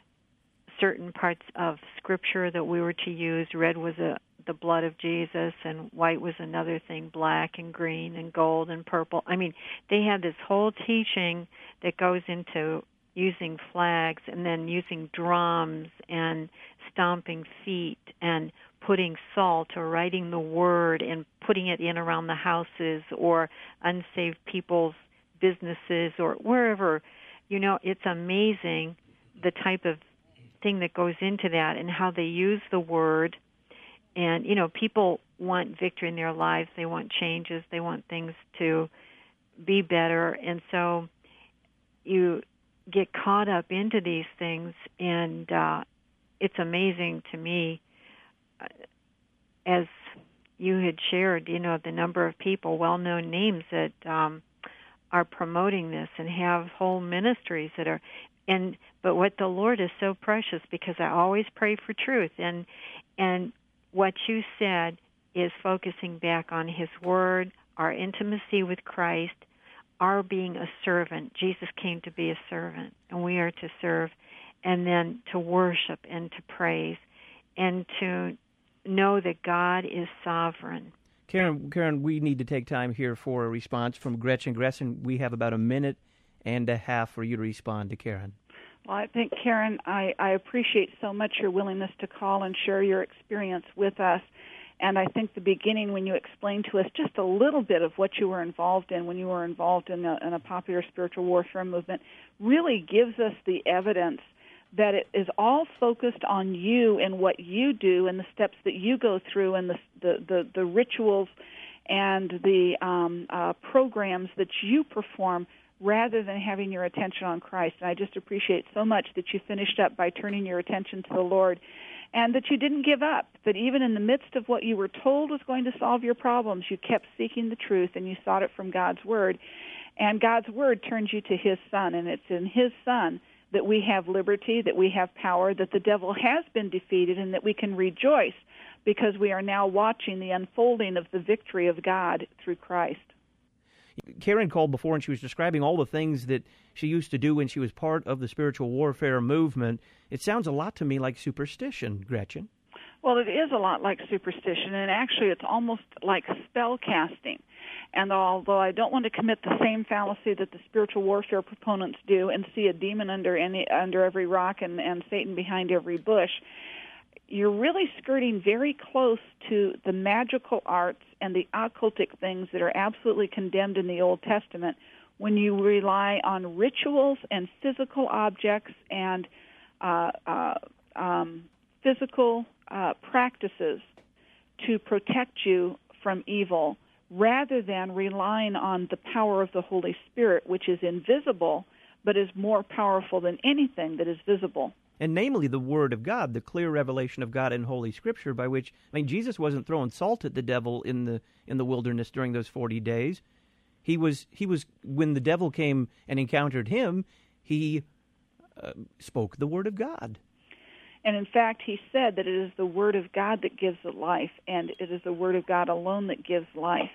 certain parts of Scripture that we were to use. Red was a, the blood of Jesus, and white was another thing, black and green and gold and purple. I mean, they had this whole teaching that goes into using flags and then using drums and stomping feet and putting salt or writing the word and putting it in around the houses or unsaved people's businesses or wherever. You know, it's amazing the type of thing that goes into that and how they use the word. And, you know, people want victory in their lives. They want changes. They want things to be better. And so you get caught up into these things, and uh, it's amazing to me, uh, as you had shared, you know, the number of people, well-known names that um, are promoting this and have whole ministries that are, and but what the Lord is so precious, because I always pray for truth, and and what you said is focusing back on His Word, our intimacy with Christ, our being a servant. Jesus came to be a servant, and we are to serve, and then to worship and to praise, and to know that God is sovereign. Karen, Karen, we need to take time here for a response from Gretchen Gresson. We have about a minute and a half for you to respond to Karen. Well, I think, Karen, I, I appreciate so much your willingness to call and share your experience with us. And I think the beginning, when you explained to us just a little bit of what you were involved in when you were involved in a, in a popular spiritual warfare movement, really gives us the evidence that it is all focused on you and what you do and the steps that you go through and the the, the, the rituals and the um, uh, programs that you perform, rather than having your attention on Christ. And I just appreciate so much that you finished up by turning your attention to the Lord, and that you didn't give up, that even in the midst of what you were told was going to solve your problems, you kept seeking the truth, and you sought it from God's Word. And God's Word turns you to His Son, and it's in His Son that we have liberty, that we have power, that the devil has been defeated, and that we can rejoice because we are now watching the unfolding of the victory of God through Christ. Karen called before, and she was describing all the things that she used to do when she was part of the spiritual warfare movement. It sounds a lot to me like superstition, Gretchen. Well, it is a lot like superstition, and actually it's almost like spell casting. And although I don't want to commit the same fallacy that the spiritual warfare proponents do and see a demon under any under every rock and, and Satan behind every bush, you're really skirting very close to the magical arts and the occultic things that are absolutely condemned in the Old Testament when you rely on rituals and physical objects and uh, uh, um, physical uh, practices to protect you from evil, rather than relying on the power of the Holy Spirit, which is invisible but is more powerful than anything that is visible. And namely the Word of God, the clear revelation of God in Holy Scripture, by which, I mean, Jesus wasn't throwing salt at the devil in the in the wilderness during those forty days. He was, he was when the devil came and encountered him, he uh, spoke the Word of God. And in fact, he said that it is the Word of God that gives it life, and it is the Word of God alone that gives life.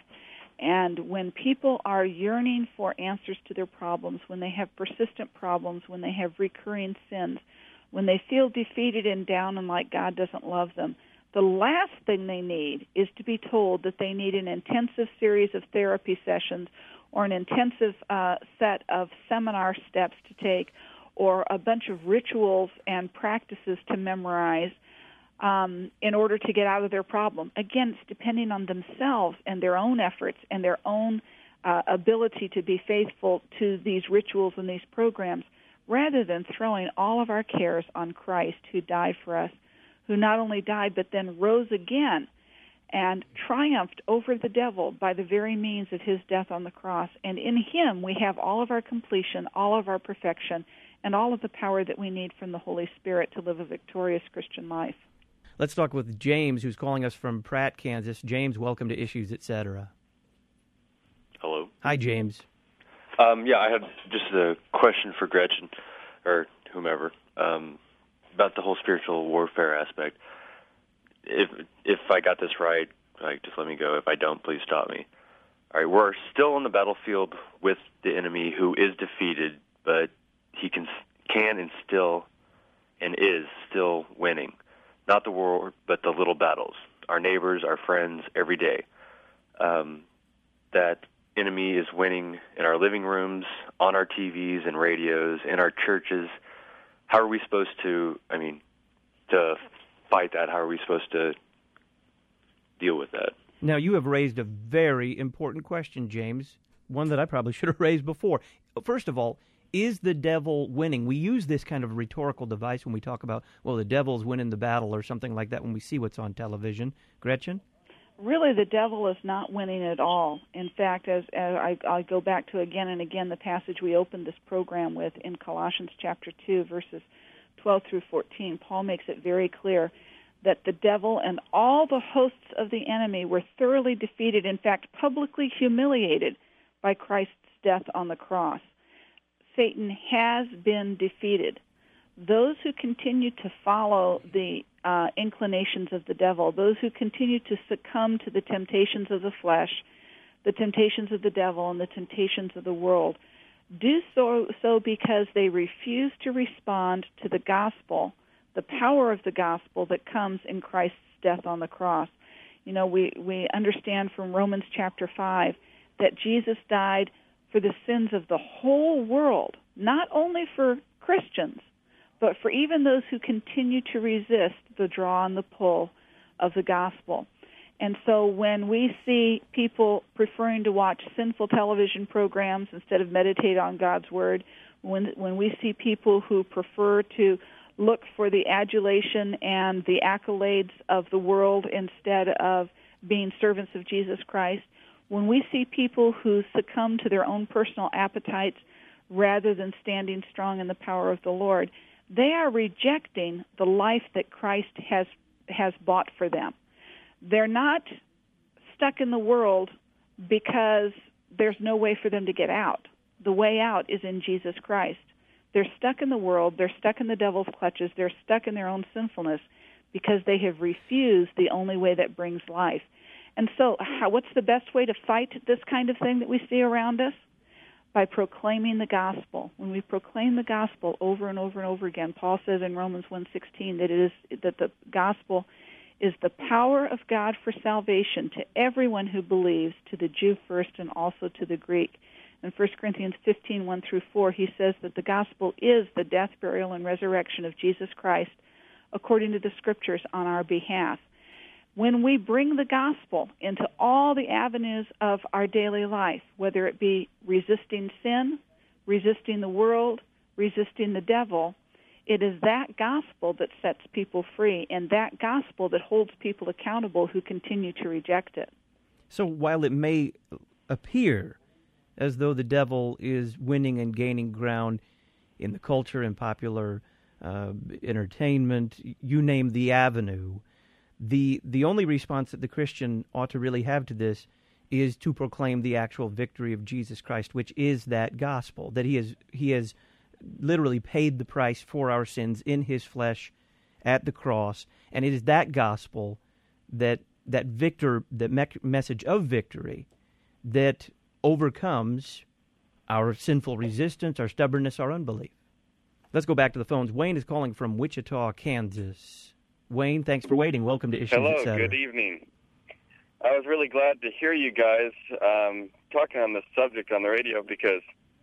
And when people are yearning for answers to their problems, when they have persistent problems, when they have recurring sins, when they feel defeated and down and like God doesn't love them, the last thing they need is to be told that they need an intensive series of therapy sessions or an intensive uh, set of seminar steps to take or a bunch of rituals and practices to memorize um, in order to get out of their problem. Again, it's depending on themselves and their own efforts and their own uh, ability to be faithful to these rituals and these programs, rather than throwing all of our cares on Christ, who died for us, who not only died but then rose again and triumphed over the devil by the very means of his death on the cross. And in him we have all of our completion, all of our perfection, and all of the power that we need from the Holy Spirit to live a victorious Christian life. Let's talk with James, who's calling us from Pratt, Kansas. James, welcome to Issues, et cetera. Hello. Hi, James. Um, yeah, I had just a question for Gretchen, or whomever, um, about the whole spiritual warfare aspect. If if I got this right, like, just let me go. If I don't, please stop me. All right, we're still on the battlefield with the enemy, who is defeated, but he can can and still and is still winning. Not the war, but the little battles. Our neighbors, our friends, every day. Um, that enemy is winning in our living rooms, on our T Vs and radios, in our churches. How are we supposed to, I mean, to fight that? How are we supposed to deal with that? Now, you have raised a very important question, James, one that I probably should have raised before. First of all, is the devil winning? We use this kind of rhetorical device when we talk about, well, the devil's winning the battle or something like that when we see what's on television. Gretchen? really the devil is not winning at all. In fact, as, as I, I go back to again and again the passage we opened this program with in Colossians chapter two, verses twelve through fourteen, Paul makes it very clear that the devil and all the hosts of the enemy were thoroughly defeated, in fact, publicly humiliated by Christ's death on the cross. Satan has been defeated. Those who continue to follow the uh, inclinations of the devil, those who continue to succumb to the temptations of the flesh, the temptations of the devil, and the temptations of the world, do so, so because they refuse to respond to the gospel, the power of the gospel that comes in Christ's death on the cross. You know, we, we understand from Romans chapter five that Jesus died for the sins of the whole world, not only for Christians, but for even those who continue to resist the draw and the pull of the gospel. And so when we see people preferring to watch sinful television programs instead of meditate on God's Word, when when we see people who prefer to look for the adulation and the accolades of the world instead of being servants of Jesus Christ, when we see people who succumb to their own personal appetites rather than standing strong in the power of the Lord, they are rejecting the life that Christ has has bought for them. They're not stuck in the world because there's no way for them to get out. The way out is in Jesus Christ. They're stuck in the world, they're stuck in the devil's clutches, they're stuck in their own sinfulness because they have refused the only way that brings life. And so how, what's the best way to fight this kind of thing that we see around us? By proclaiming the gospel. When we proclaim the gospel over and over and over again, Paul says in Romans one sixteen that it is that the gospel is the power of God for salvation to everyone who believes, to the Jew first and also to the Greek. In First Corinthians fifteen, one through four, he says that the gospel is the death, burial, and resurrection of Jesus Christ according to the Scriptures on our behalf. When we bring the gospel into all the avenues of our daily life, whether it be resisting sin, resisting the world, resisting the devil, it is that gospel that sets people free and that gospel that holds people accountable who continue to reject it. So while it may appear as though the devil is winning and gaining ground in the culture and popular uh, entertainment, you name the avenue, the the only response that the Christian ought to really have to this is to proclaim the actual victory of Jesus Christ, which is that gospel, that he has he has literally paid the price for our sins in his flesh at the cross, and it is that gospel, that that victor, that me- message of victory, that overcomes our sinful resistance, our stubbornness, our unbelief. Let's go back to the phones. Wayne is calling from Wichita, Kansas. Wayne, thanks for waiting. Welcome to Issues, Hello, et cetera. Good evening. I was really glad to hear you guys um, talking on this subject on the radio because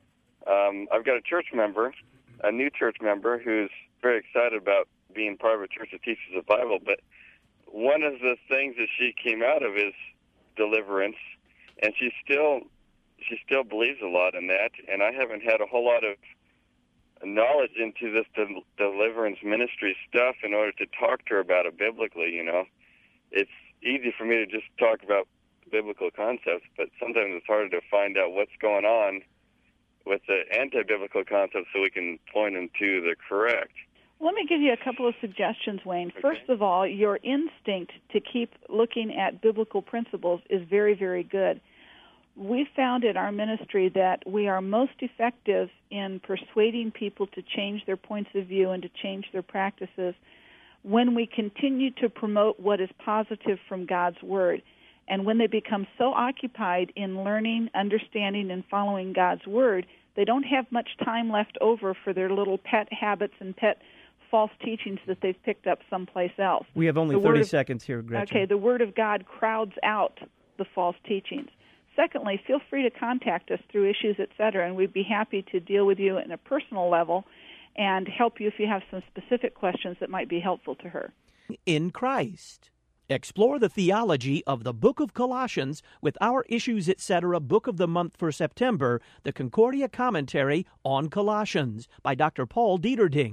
um, I've got a church member, a new church member, who's very excited about being part of a church that teaches the Bible. But one of the things that she came out of is deliverance, and she still she still believes a lot in that. And I haven't had a whole lot of knowledge into this de- deliverance ministry stuff in order to talk to her about it biblically. You know, it's easy for me to just talk about biblical concepts, but sometimes it's harder to find out what's going on with the anti-biblical concepts so we can point them to the correct. Let me give you a couple of suggestions, Wayne. Okay. First of all, your instinct to keep looking at biblical principles is very, very good. We found in our ministry that we are most effective in persuading people to change their points of view and to change their practices when we continue to promote what is positive from God's Word. And when they become so occupied in learning, understanding, and following God's Word, they don't have much time left over for their little pet habits and pet false teachings that they've picked up someplace else. We have only the thirty of, seconds here, Gretchen. Okay, the Word of God crowds out the false teachings. Secondly, feel free to contact us through Issues, et cetera, and we'd be happy to deal with you in a personal level and help you if you have some specific questions that might be helpful to her. In Christ. Explore the theology of the Book of Colossians with our Issues, et cetera. Book of the Month for September, the Concordia Commentary on Colossians by Doctor Paul Dieterding.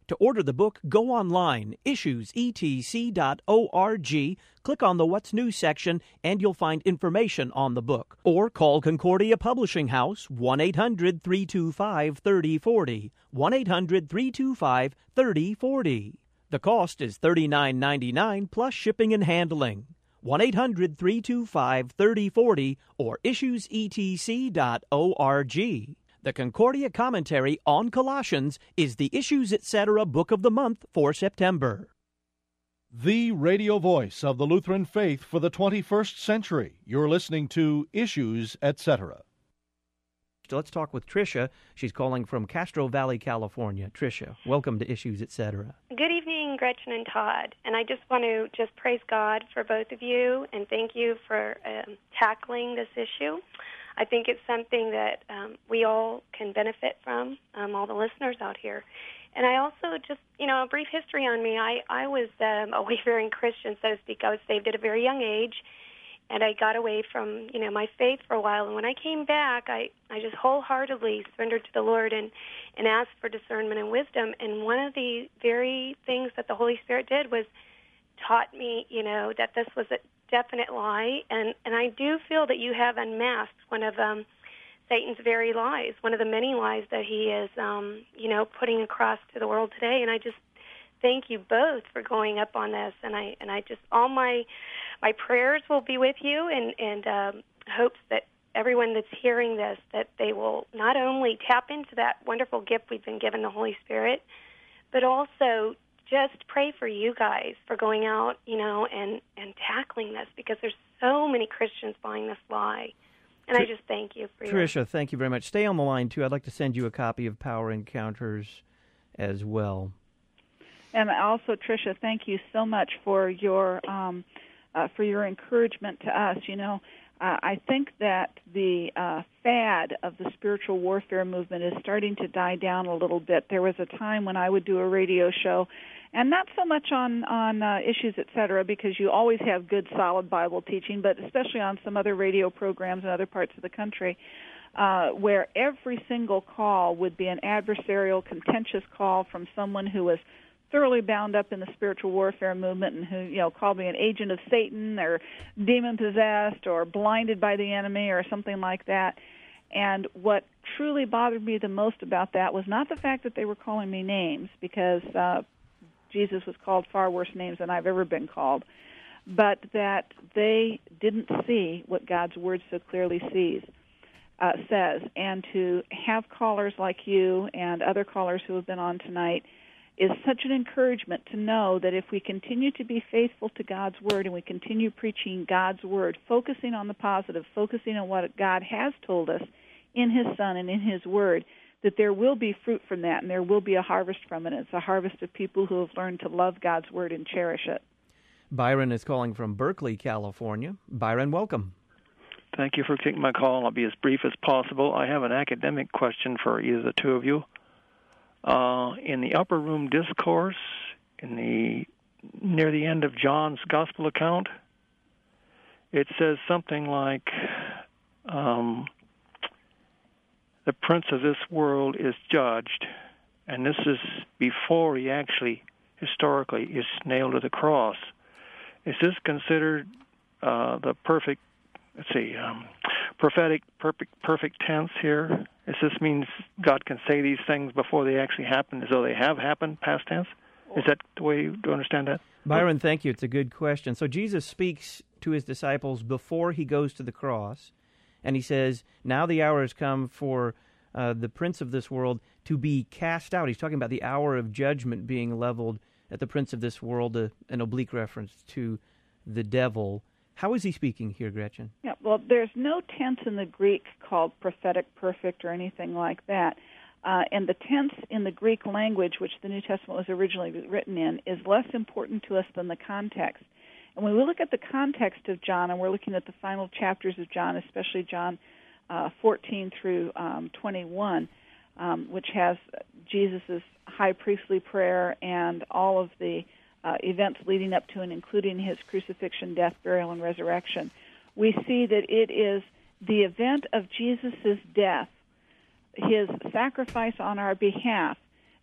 To order the book, go online, issues e t c dot org, click on the What's New section, and you'll find information on the book. Or call Concordia Publishing House, one eight hundred, three two five, three oh four oh, one eight hundred, three two five, three oh four oh. The cost is thirty-nine ninety-nine plus shipping and handling. one eight hundred, three two five, three oh four oh or issues e t c dot org. The Concordia Commentary on Colossians is the Issues Etc. Book of the Month for September. The radio voice of the Lutheran faith for the twenty-first century. You're listening to Issues Etc. Let's talk with Tricia. She's calling from Castro Valley, California. Tricia, welcome to Issues Etc. Good evening, Gretchen and Todd. And I just want to just praise God for both of you and thank you for um, tackling this issue. I think it's something that um, we all can benefit from, um, all the listeners out here. And I also just, you know, a brief history on me. I, I was um, a wayfaring Christian, so to speak. I was saved at a very young age, and I got away from, you know, my faith for a while. And when I came back, I, I just wholeheartedly surrendered to the Lord and, and asked for discernment and wisdom. And one of the very things that the Holy Spirit did was taught me, you know, that this was a definite lie, and, and I do feel that you have unmasked one of um, Satan's very lies, one of the many lies that he is, um, you know, putting across to the world today. And I just thank you both for going up on this, and I and I just all my my prayers will be with you, and and um, hopes that everyone that's hearing this, that they will not only tap into that wonderful gift we've been given, the Holy Spirit, but also just pray for you guys for going out, you know, and, and tackling this, because there's so many Christians buying this lie. And Tr- I just thank you for Tricia, your... thank you very much. Stay on the line, too. I'd like to send you a copy of Power Encounters as well. And also, Tricia, thank you so much for your um, uh, for your encouragement to us. You know, uh, I think that the uh, fad of the spiritual warfare movement is starting to die down a little bit. There was a time when I would do a radio show, and not so much on, on uh, Issues, et cetera, because you always have good, solid Bible teaching, but especially on some other radio programs in other parts of the country, uh, where every single call would be an adversarial, contentious call from someone who was thoroughly bound up in the spiritual warfare movement and who, you know, called me an agent of Satan or demon-possessed or blinded by the enemy or something like that. And what truly bothered me the most about that was not the fact that they were calling me names, because uh, Jesus was called far worse names than I've ever been called, but that they didn't see what God's Word so clearly sees, uh, says. And to have callers like you and other callers who have been on tonight is such an encouragement to know that if we continue to be faithful to God's Word and we continue preaching God's Word, focusing on the positive, focusing on what God has told us in His Son and in His Word, that there will be fruit from that and there will be a harvest from it. It's a harvest of people who have learned to love God's Word and cherish it. Byron is calling from Berkeley, California. Byron, welcome. Thank you for taking my call. I'll be as brief as possible. I have an academic question for either the two of you. Uh, in the Upper Room Discourse, in the near the end of John's Gospel account, it says something like, um, the prince of this world is judged, and this is before he actually, historically, is nailed to the cross. Is this considered uh, the perfect, let's see, um, prophetic, perfect, perfect tense here? Does this mean God can say these things before they actually happen, as though they have happened, past tense? Is that the way you do understand that? Byron, thank you. It's a good question. So Jesus speaks to his disciples before he goes to the cross, and he says, now the hour has come for uh, the prince of this world to be cast out. He's talking about the hour of judgment being leveled at the prince of this world, uh, an oblique reference to the devil. How is he speaking here, Gretchen? Yeah, well, there's no tense in the Greek called prophetic perfect or anything like that. Uh, and the tense in the Greek language, which the New Testament was originally written in, is less important to us than the context. And when we look at the context of John, and we're looking at the final chapters of John, especially John uh, fourteen through um, twenty-one, um, which has Jesus' high priestly prayer and all of the uh, events leading up to and including his crucifixion, death, burial, and resurrection, we see that it is the event of Jesus' death, his sacrifice on our behalf,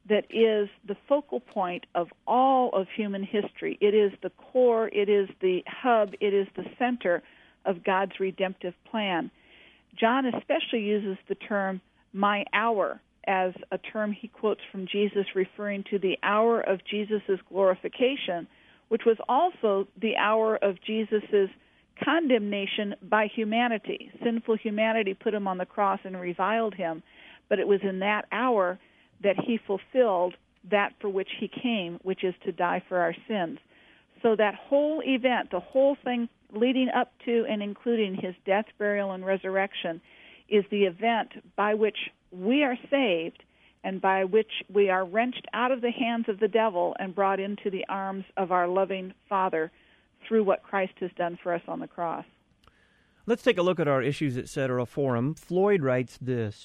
that is the focal point of all of human history. It is the core, it is the hub, it is the center of God's redemptive plan. John especially uses the term my hour as a term he quotes from Jesus, referring to the hour of Jesus' glorification, which was also the hour of Jesus' condemnation by humanity. Sinful humanity put him on the cross and reviled him, but it was in that hour that he fulfilled that for which he came, which is to die for our sins. So that whole event, the whole thing leading up to and including his death, burial, and resurrection, is the event by which we are saved and by which we are wrenched out of the hands of the devil and brought into the arms of our loving Father through what Christ has done for us on the cross. Let's take a look at our Issues et cetera forum. Floyd writes this: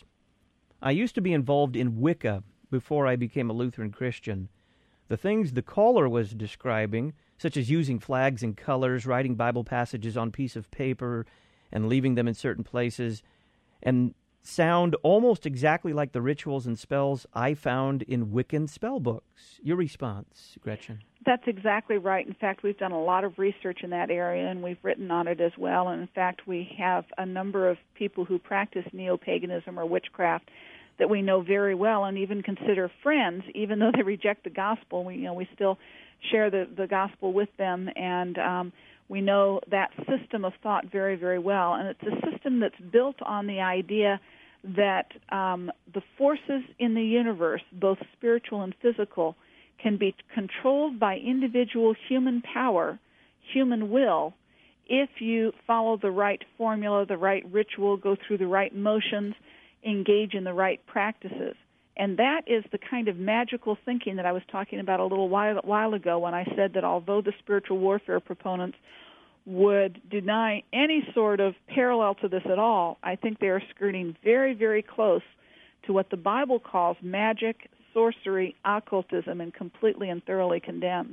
I used to be involved in Wicca before I became a Lutheran Christian. The things the caller was describing, such as using flags and colors, writing Bible passages on piece of paper and leaving them in certain places, and sound almost exactly like the rituals and spells I found in Wiccan spell books. Your response, Gretchen? That's exactly right. In fact, we've done a lot of research in that area, and we've written on it as well. And in fact, we have a number of people who practice neo-paganism or witchcraft that we know very well and even consider friends, even though they reject the gospel. We, you know, we still share the, the gospel with them, and um, we know that system of thought very, very well. And it's a system that's built on the idea that um, the forces in the universe, both spiritual and physical, can be controlled by individual human power, human will, if you follow the right formula, the right ritual, go through the right motions, engage in the right practices. And that is the kind of magical thinking that I was talking about a little while, while ago when I said that although the spiritual warfare proponents would deny any sort of parallel to this at all, I think they are skirting very, very close to what the Bible calls magic, sorcery, occultism, and completely and thoroughly condemns.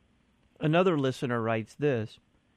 Another listener writes this: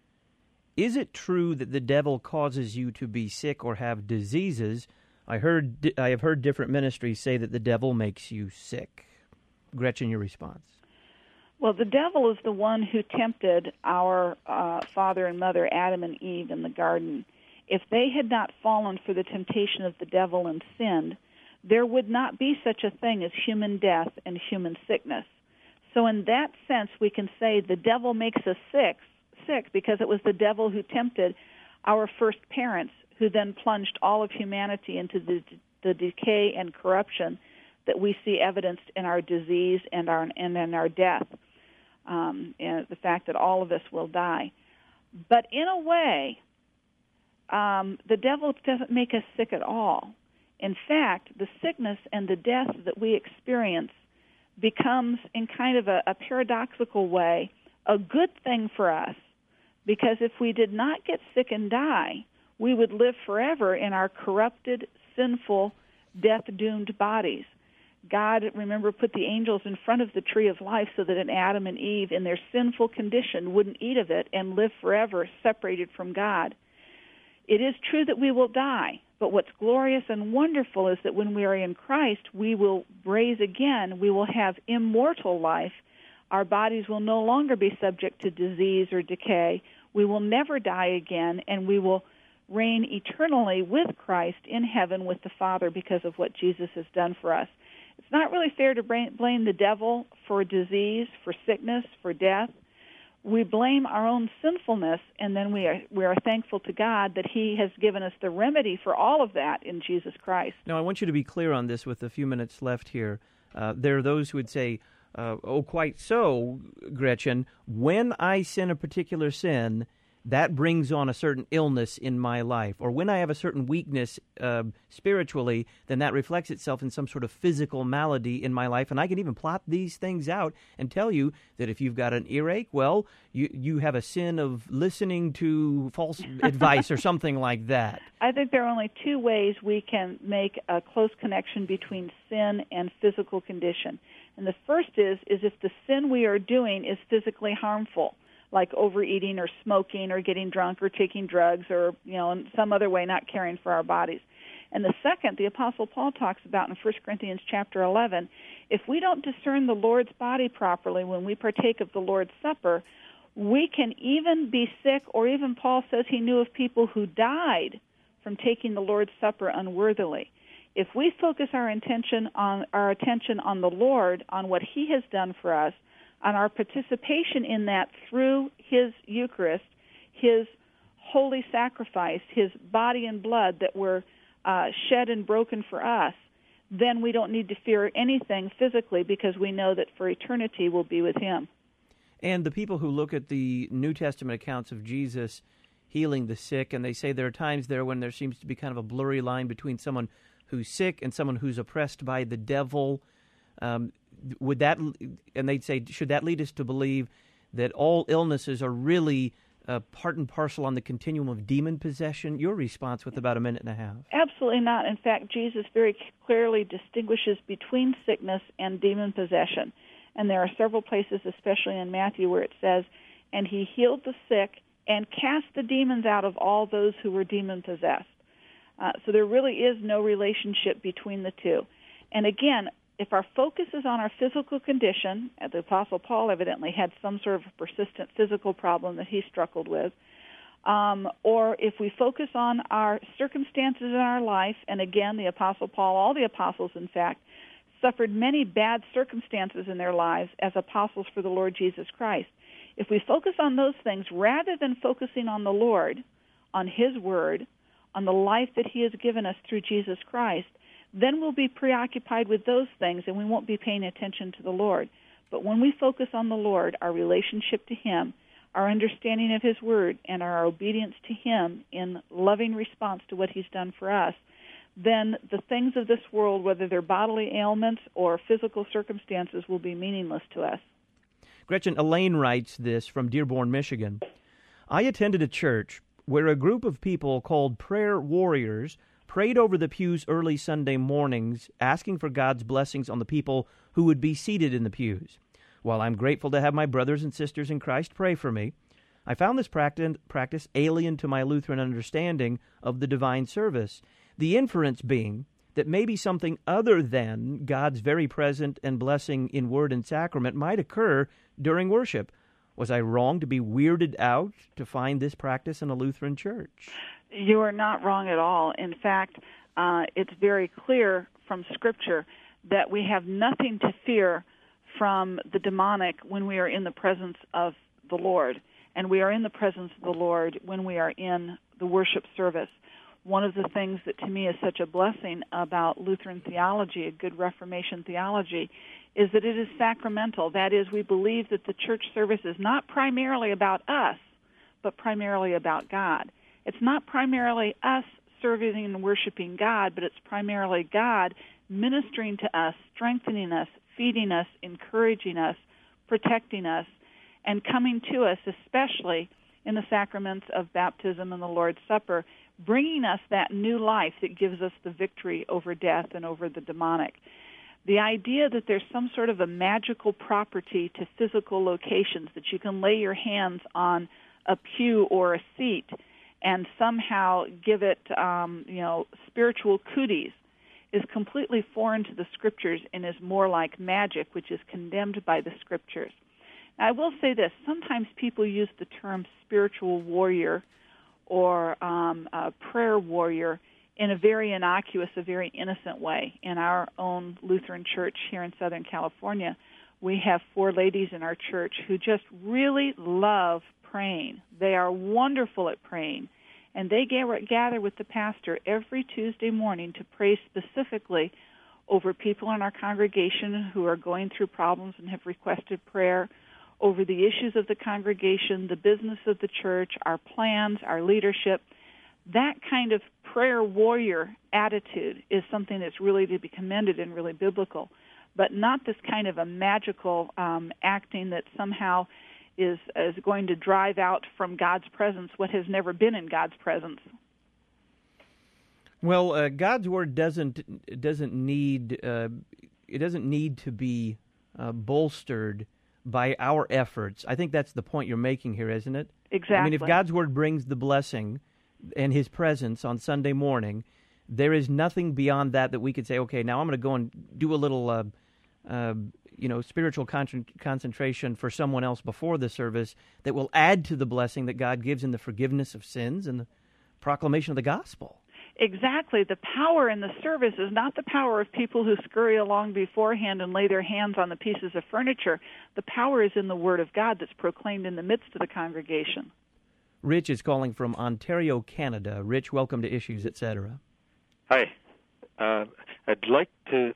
is it true that the devil causes you to be sick or have diseases? I heard I have heard different ministries say that the devil makes you sick. Gretchen, your response. Well, the devil is the one who tempted our uh, father and mother, Adam and Eve, in the garden. If they had not fallen for the temptation of the devil and sinned, there would not be such a thing as human death and human sickness. So in that sense, we can say the devil makes us sick, sick because it was the devil who tempted our first parents, who then plunged all of humanity into the, the decay and corruption that we see evidenced in our disease and, our, and in our death, um, and the fact that all of us will die. But in a way, um, the devil doesn't make us sick at all. In fact, the sickness and the death that we experience becomes, in kind of a, a paradoxical way, a good thing for us, because if we did not get sick and die, we would live forever in our corrupted, sinful, death-doomed bodies. God, remember, put the angels in front of the tree of life so that Adam and Eve, in their sinful condition, wouldn't eat of it and live forever separated from God. It is true that we will die, but what's glorious and wonderful is that when we are in Christ, we will raise again. We will have immortal life. Our bodies will no longer be subject to disease or decay. We will never die again, and we will reign eternally with Christ in heaven with the Father because of what Jesus has done for us. It's not really fair to blame the devil for disease, for sickness, for death. We blame our own sinfulness, and then we are we are thankful to God that He has given us the remedy for all of that in Jesus Christ. Now, I want you to be clear on this with the few minutes left here. Uh, there are those who would say, uh, oh, quite so, Gretchen, when I sin a particular sin, that brings on a certain illness in my life. Or when I have a certain weakness uh, spiritually, then that reflects itself in some sort of physical malady in my life. And I can even plot these things out and tell you that if you've got an earache, well, you, you have a sin of listening to false advice or something like that. I think there are only two ways we can make a close connection between sin and physical condition. And the first is, is if the sin we are doing is physically harmful, like overeating or smoking or getting drunk or taking drugs or, you know, in some other way not caring for our bodies. And the second, the Apostle Paul talks about in First Corinthians chapter eleven, if we don't discern the Lord's body properly when we partake of the Lord's Supper, we can even be sick, or even Paul says he knew of people who died from taking the Lord's Supper unworthily. If we focus our intention on our attention on the Lord, on what He has done for us, on our participation in that through His Eucharist, His holy sacrifice, His body and blood that were uh, shed and broken for us, then we don't need to fear anything physically, because we know that for eternity we'll be with Him. And the people who look at the New Testament accounts of Jesus healing the sick, and they say there are times there when there seems to be kind of a blurry line between someone who's sick and someone who's oppressed by the devil. Um, would that, and they'd say, should that lead us to believe that all illnesses are really uh, part and parcel on the continuum of demon possession? Your response with about a minute and a half. Absolutely not. In fact, Jesus very clearly distinguishes between sickness and demon possession. And there are several places, especially in Matthew, where it says, and He healed the sick and cast the demons out of all those who were demon-possessed. Uh, so there really is no relationship between the two. And again, if our focus is on our physical condition, and the Apostle Paul evidently had some sort of persistent physical problem that he struggled with, um, or if we focus on our circumstances in our life, and again, the Apostle Paul, all the apostles, in fact, suffered many bad circumstances in their lives as apostles for the Lord Jesus Christ. If we focus on those things rather than focusing on the Lord, on His Word, on the life that He has given us through Jesus Christ, then we'll be preoccupied with those things and we won't be paying attention to the Lord. But when we focus on the Lord, our relationship to Him, our understanding of His Word, and our obedience to Him in loving response to what He's done for us, then the things of this world, whether they're bodily ailments or physical circumstances, will be meaningless to us. Gretchen, Elaine writes this from Dearborn, Michigan. I attended a church where a group of people called prayer warriors prayed over the pews early Sunday mornings, asking for God's blessings on the people who would be seated in the pews. While I'm grateful to have my brothers and sisters in Christ pray for me, I found this practice alien to my Lutheran understanding of the divine service. The inference being that maybe something other than God's very present and blessing in word and sacrament might occur during worship. Was I wrong to be weirded out to find this practice in a Lutheran church? You are not wrong at all. In fact, uh, it's very clear from Scripture that we have nothing to fear from the demonic when we are in the presence of the Lord. And we are in the presence of the Lord when we are in the worship service. One of the things that to me is such a blessing about Lutheran theology, a good Reformation theology, is that it is sacramental. That is, we believe that the church service is not primarily about us, but primarily about God. It's not primarily us serving and worshiping God, but it's primarily God ministering to us, strengthening us, feeding us, encouraging us, protecting us, and coming to us, especially in the sacraments of baptism and the Lord's Supper, bringing us that new life that gives us the victory over death and over the demonic. The idea that there's some sort of a magical property to physical locations, that you can lay your hands on a pew or a seat and somehow give it, um, you know, spiritual cooties, is completely foreign to the Scriptures and is more like magic, which is condemned by the Scriptures. Now, I will say this. Sometimes people use the term spiritual warrior or um, a prayer warrior in a very innocuous, a very innocent way. In our own Lutheran church here in Southern California, we have four ladies in our church who just really love praying. They are wonderful at praying, and they gather with the pastor every Tuesday morning to pray specifically over people in our congregation who are going through problems and have requested prayer, over the issues of the congregation, the business of the church, our plans, our leadership. That kind of prayer warrior attitude is something that's really to be commended and really biblical, but not this kind of a magical um, acting that somehow is, is going to drive out from God's presence what has never been in God's presence. Well, uh, God's word doesn't doesn't need uh, it doesn't need to be uh, bolstered by our efforts. I think that's the point you're making here, isn't it? Exactly. I mean, if God's word brings the blessing and His presence on Sunday morning, there is nothing beyond that that we could say, okay, now I'm going to go and do a little, uh, uh, you know, spiritual con- concentration for someone else before the service that will add to the blessing that God gives in the forgiveness of sins and the proclamation of the gospel. Exactly. The power in the service is not the power of people who scurry along beforehand and lay their hands on the pieces of furniture. The power is in the Word of God that's proclaimed in the midst of the congregation. Rich is calling from Ontario, Canada. Rich, welcome to Issues, et cetera. Hi. Uh, I'd like to,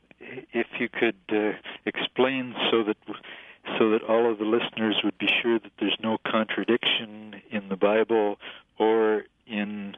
if you could uh, explain so that so that all of the listeners would be sure that there's no contradiction in the Bible or in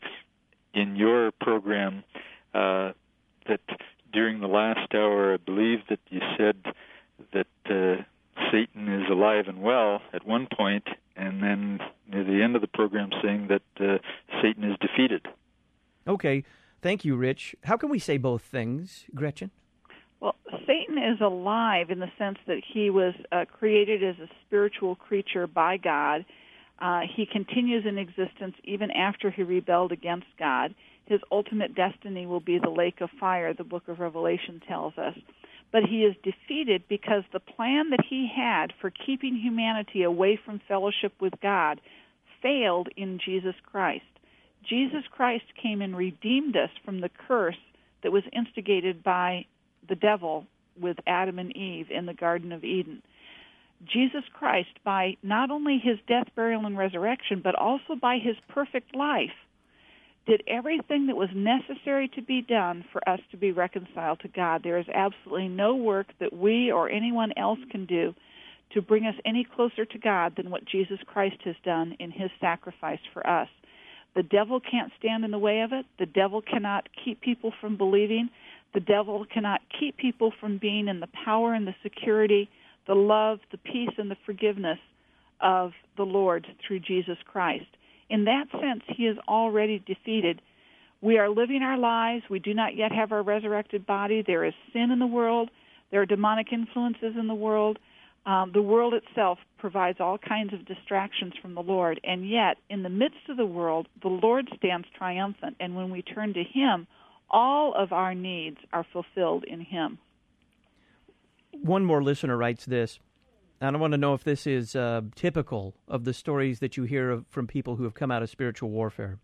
in your program, uh, that during the last hour, I believe that you said that uh, Satan is alive and well at one point, and then near the end of the program saying that uh, Satan is defeated. Okay. Thank you, Rich. How can we say both things, Gretchen? Well, Satan is alive in the sense that he was uh, created as a spiritual creature by God. Uh, he continues in existence even after he rebelled against God. His ultimate destiny will be the lake of fire, the book of Revelation tells us. But he is defeated because the plan that he had for keeping humanity away from fellowship with God failed in Jesus Christ. Jesus Christ came and redeemed us from the curse that was instigated by the devil with Adam and Eve in the Garden of Eden. Jesus Christ, by not only his death, burial, and resurrection, but also by his perfect life, did everything that was necessary to be done for us to be reconciled to God. There is absolutely no work that we or anyone else can do to bring us any closer to God than what Jesus Christ has done in his sacrifice for us. The devil can't stand in the way of it. The devil cannot keep people from believing. The devil cannot keep people from being in the power and the security, the love, the peace, and the forgiveness of the Lord through Jesus Christ. In that sense, he is already defeated. We are living our lives. We do not yet have our resurrected body. There is sin in the world. There are demonic influences in the world. Um, the world itself provides all kinds of distractions from the Lord, and yet, in the midst of the world, the Lord stands triumphant, and when we turn to him, all of our needs are fulfilled in him. One more listener writes this, and I want to know if this is uh, typical of the stories that you hear of, from people who have come out of spiritual warfare.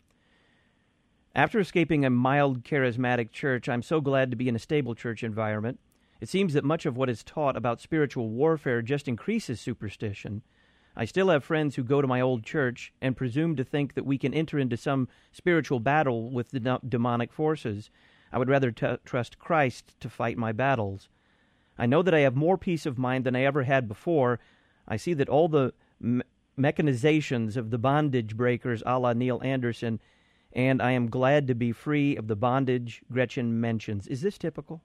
After escaping a mild charismatic church, I'm so glad to be in a stable church environment. It seems that much of what is taught about spiritual warfare just increases superstition. I still have friends who go to my old church and presume to think that we can enter into some spiritual battle with the de- demonic forces. I would rather t- trust Christ to fight my battles. I know that I have more peace of mind than I ever had before. I see that all the me- mechanizations of the bondage breakers a la Neil Anderson, and I am glad to be free of the bondage Gretchen mentions. Is this typical?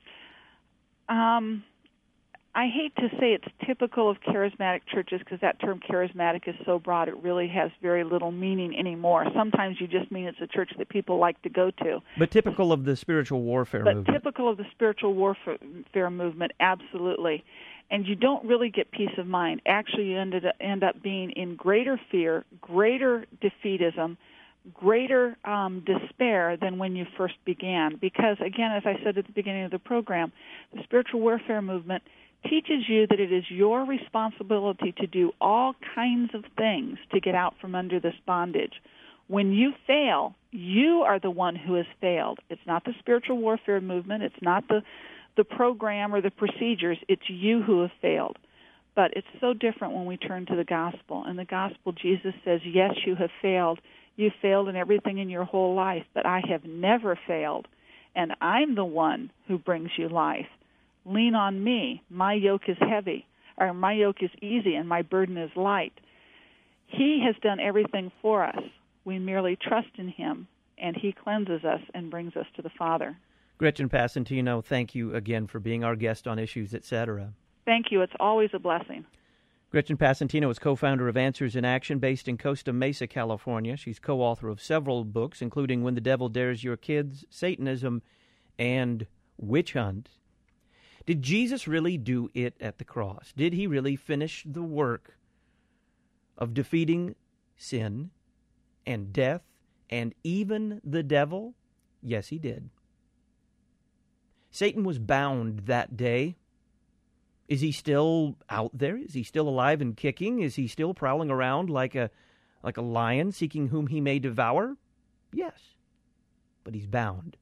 Um, I hate to say it's typical of charismatic churches because that term charismatic is so broad it really has very little meaning anymore. Sometimes you just mean it's a church that people like to go to. But typical of the spiritual warfare but movement. But typical of the spiritual warfare movement, absolutely. And you don't really get peace of mind. Actually, you ended up, end up being in greater fear, greater defeatism, greater um, despair than when you first began. Because, again, as I said at the beginning of the program, the spiritual warfare movement teaches you that it is your responsibility to do all kinds of things to get out from under this bondage. When you fail, you are the one who has failed. It's not the spiritual warfare movement. It's not the, the program or the procedures. It's you who have failed. But it's so different when we turn to the gospel. In the gospel, Jesus says, yes, you have failed. You failed in everything in your whole life, but I have never failed, and I'm the one who brings you life. Lean on me. My yoke is heavy, or my yoke is easy, and my burden is light. He has done everything for us. We merely trust in him, and he cleanses us and brings us to the Father. Gretchen Passantino, thank you again for being our guest on Issues, et cetera. Thank you. It's always a blessing. Gretchen Passantino is co-founder of Answers in Action based in Costa Mesa, California. She's co-author of several books, including When the Devil Dares Your Kids, Satanism, and Witch Hunt. Did Jesus really do it at the cross? Did he really finish the work of defeating sin and death and even the devil? Yes, he did. Satan was bound that day. Is he still out there? Is he still alive and kicking? Is he still prowling around like a like a lion seeking whom he may devour? Yes, but he's bound.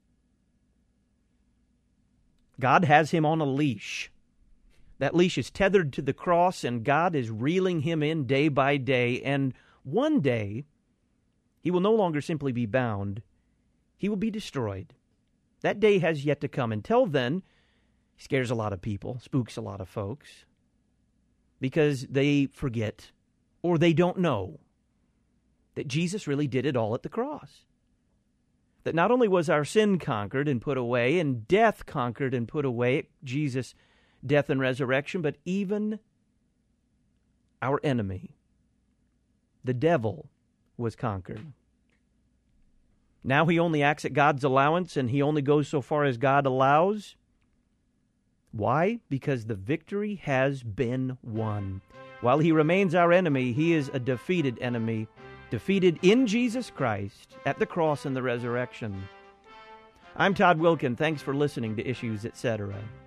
God has him on a leash. That leash is tethered to the cross, and God is reeling him in day by day. And one day, he will no longer simply be bound. He will be destroyed. That day has yet to come. Until then, he scares a lot of people, spooks a lot of folks, because they forget or they don't know that Jesus really did it all at the cross. That not only was our sin conquered and put away, and death conquered and put away, Jesus' death and resurrection, but even our enemy, the devil, was conquered. Now he only acts at God's allowance, and he only goes so far as God allows. Why? Because the victory has been won. While he remains our enemy, he is a defeated enemy, defeated in Jesus Christ at the cross and the resurrection. I'm Todd Wilkin. Thanks for listening to Issues, et cetera.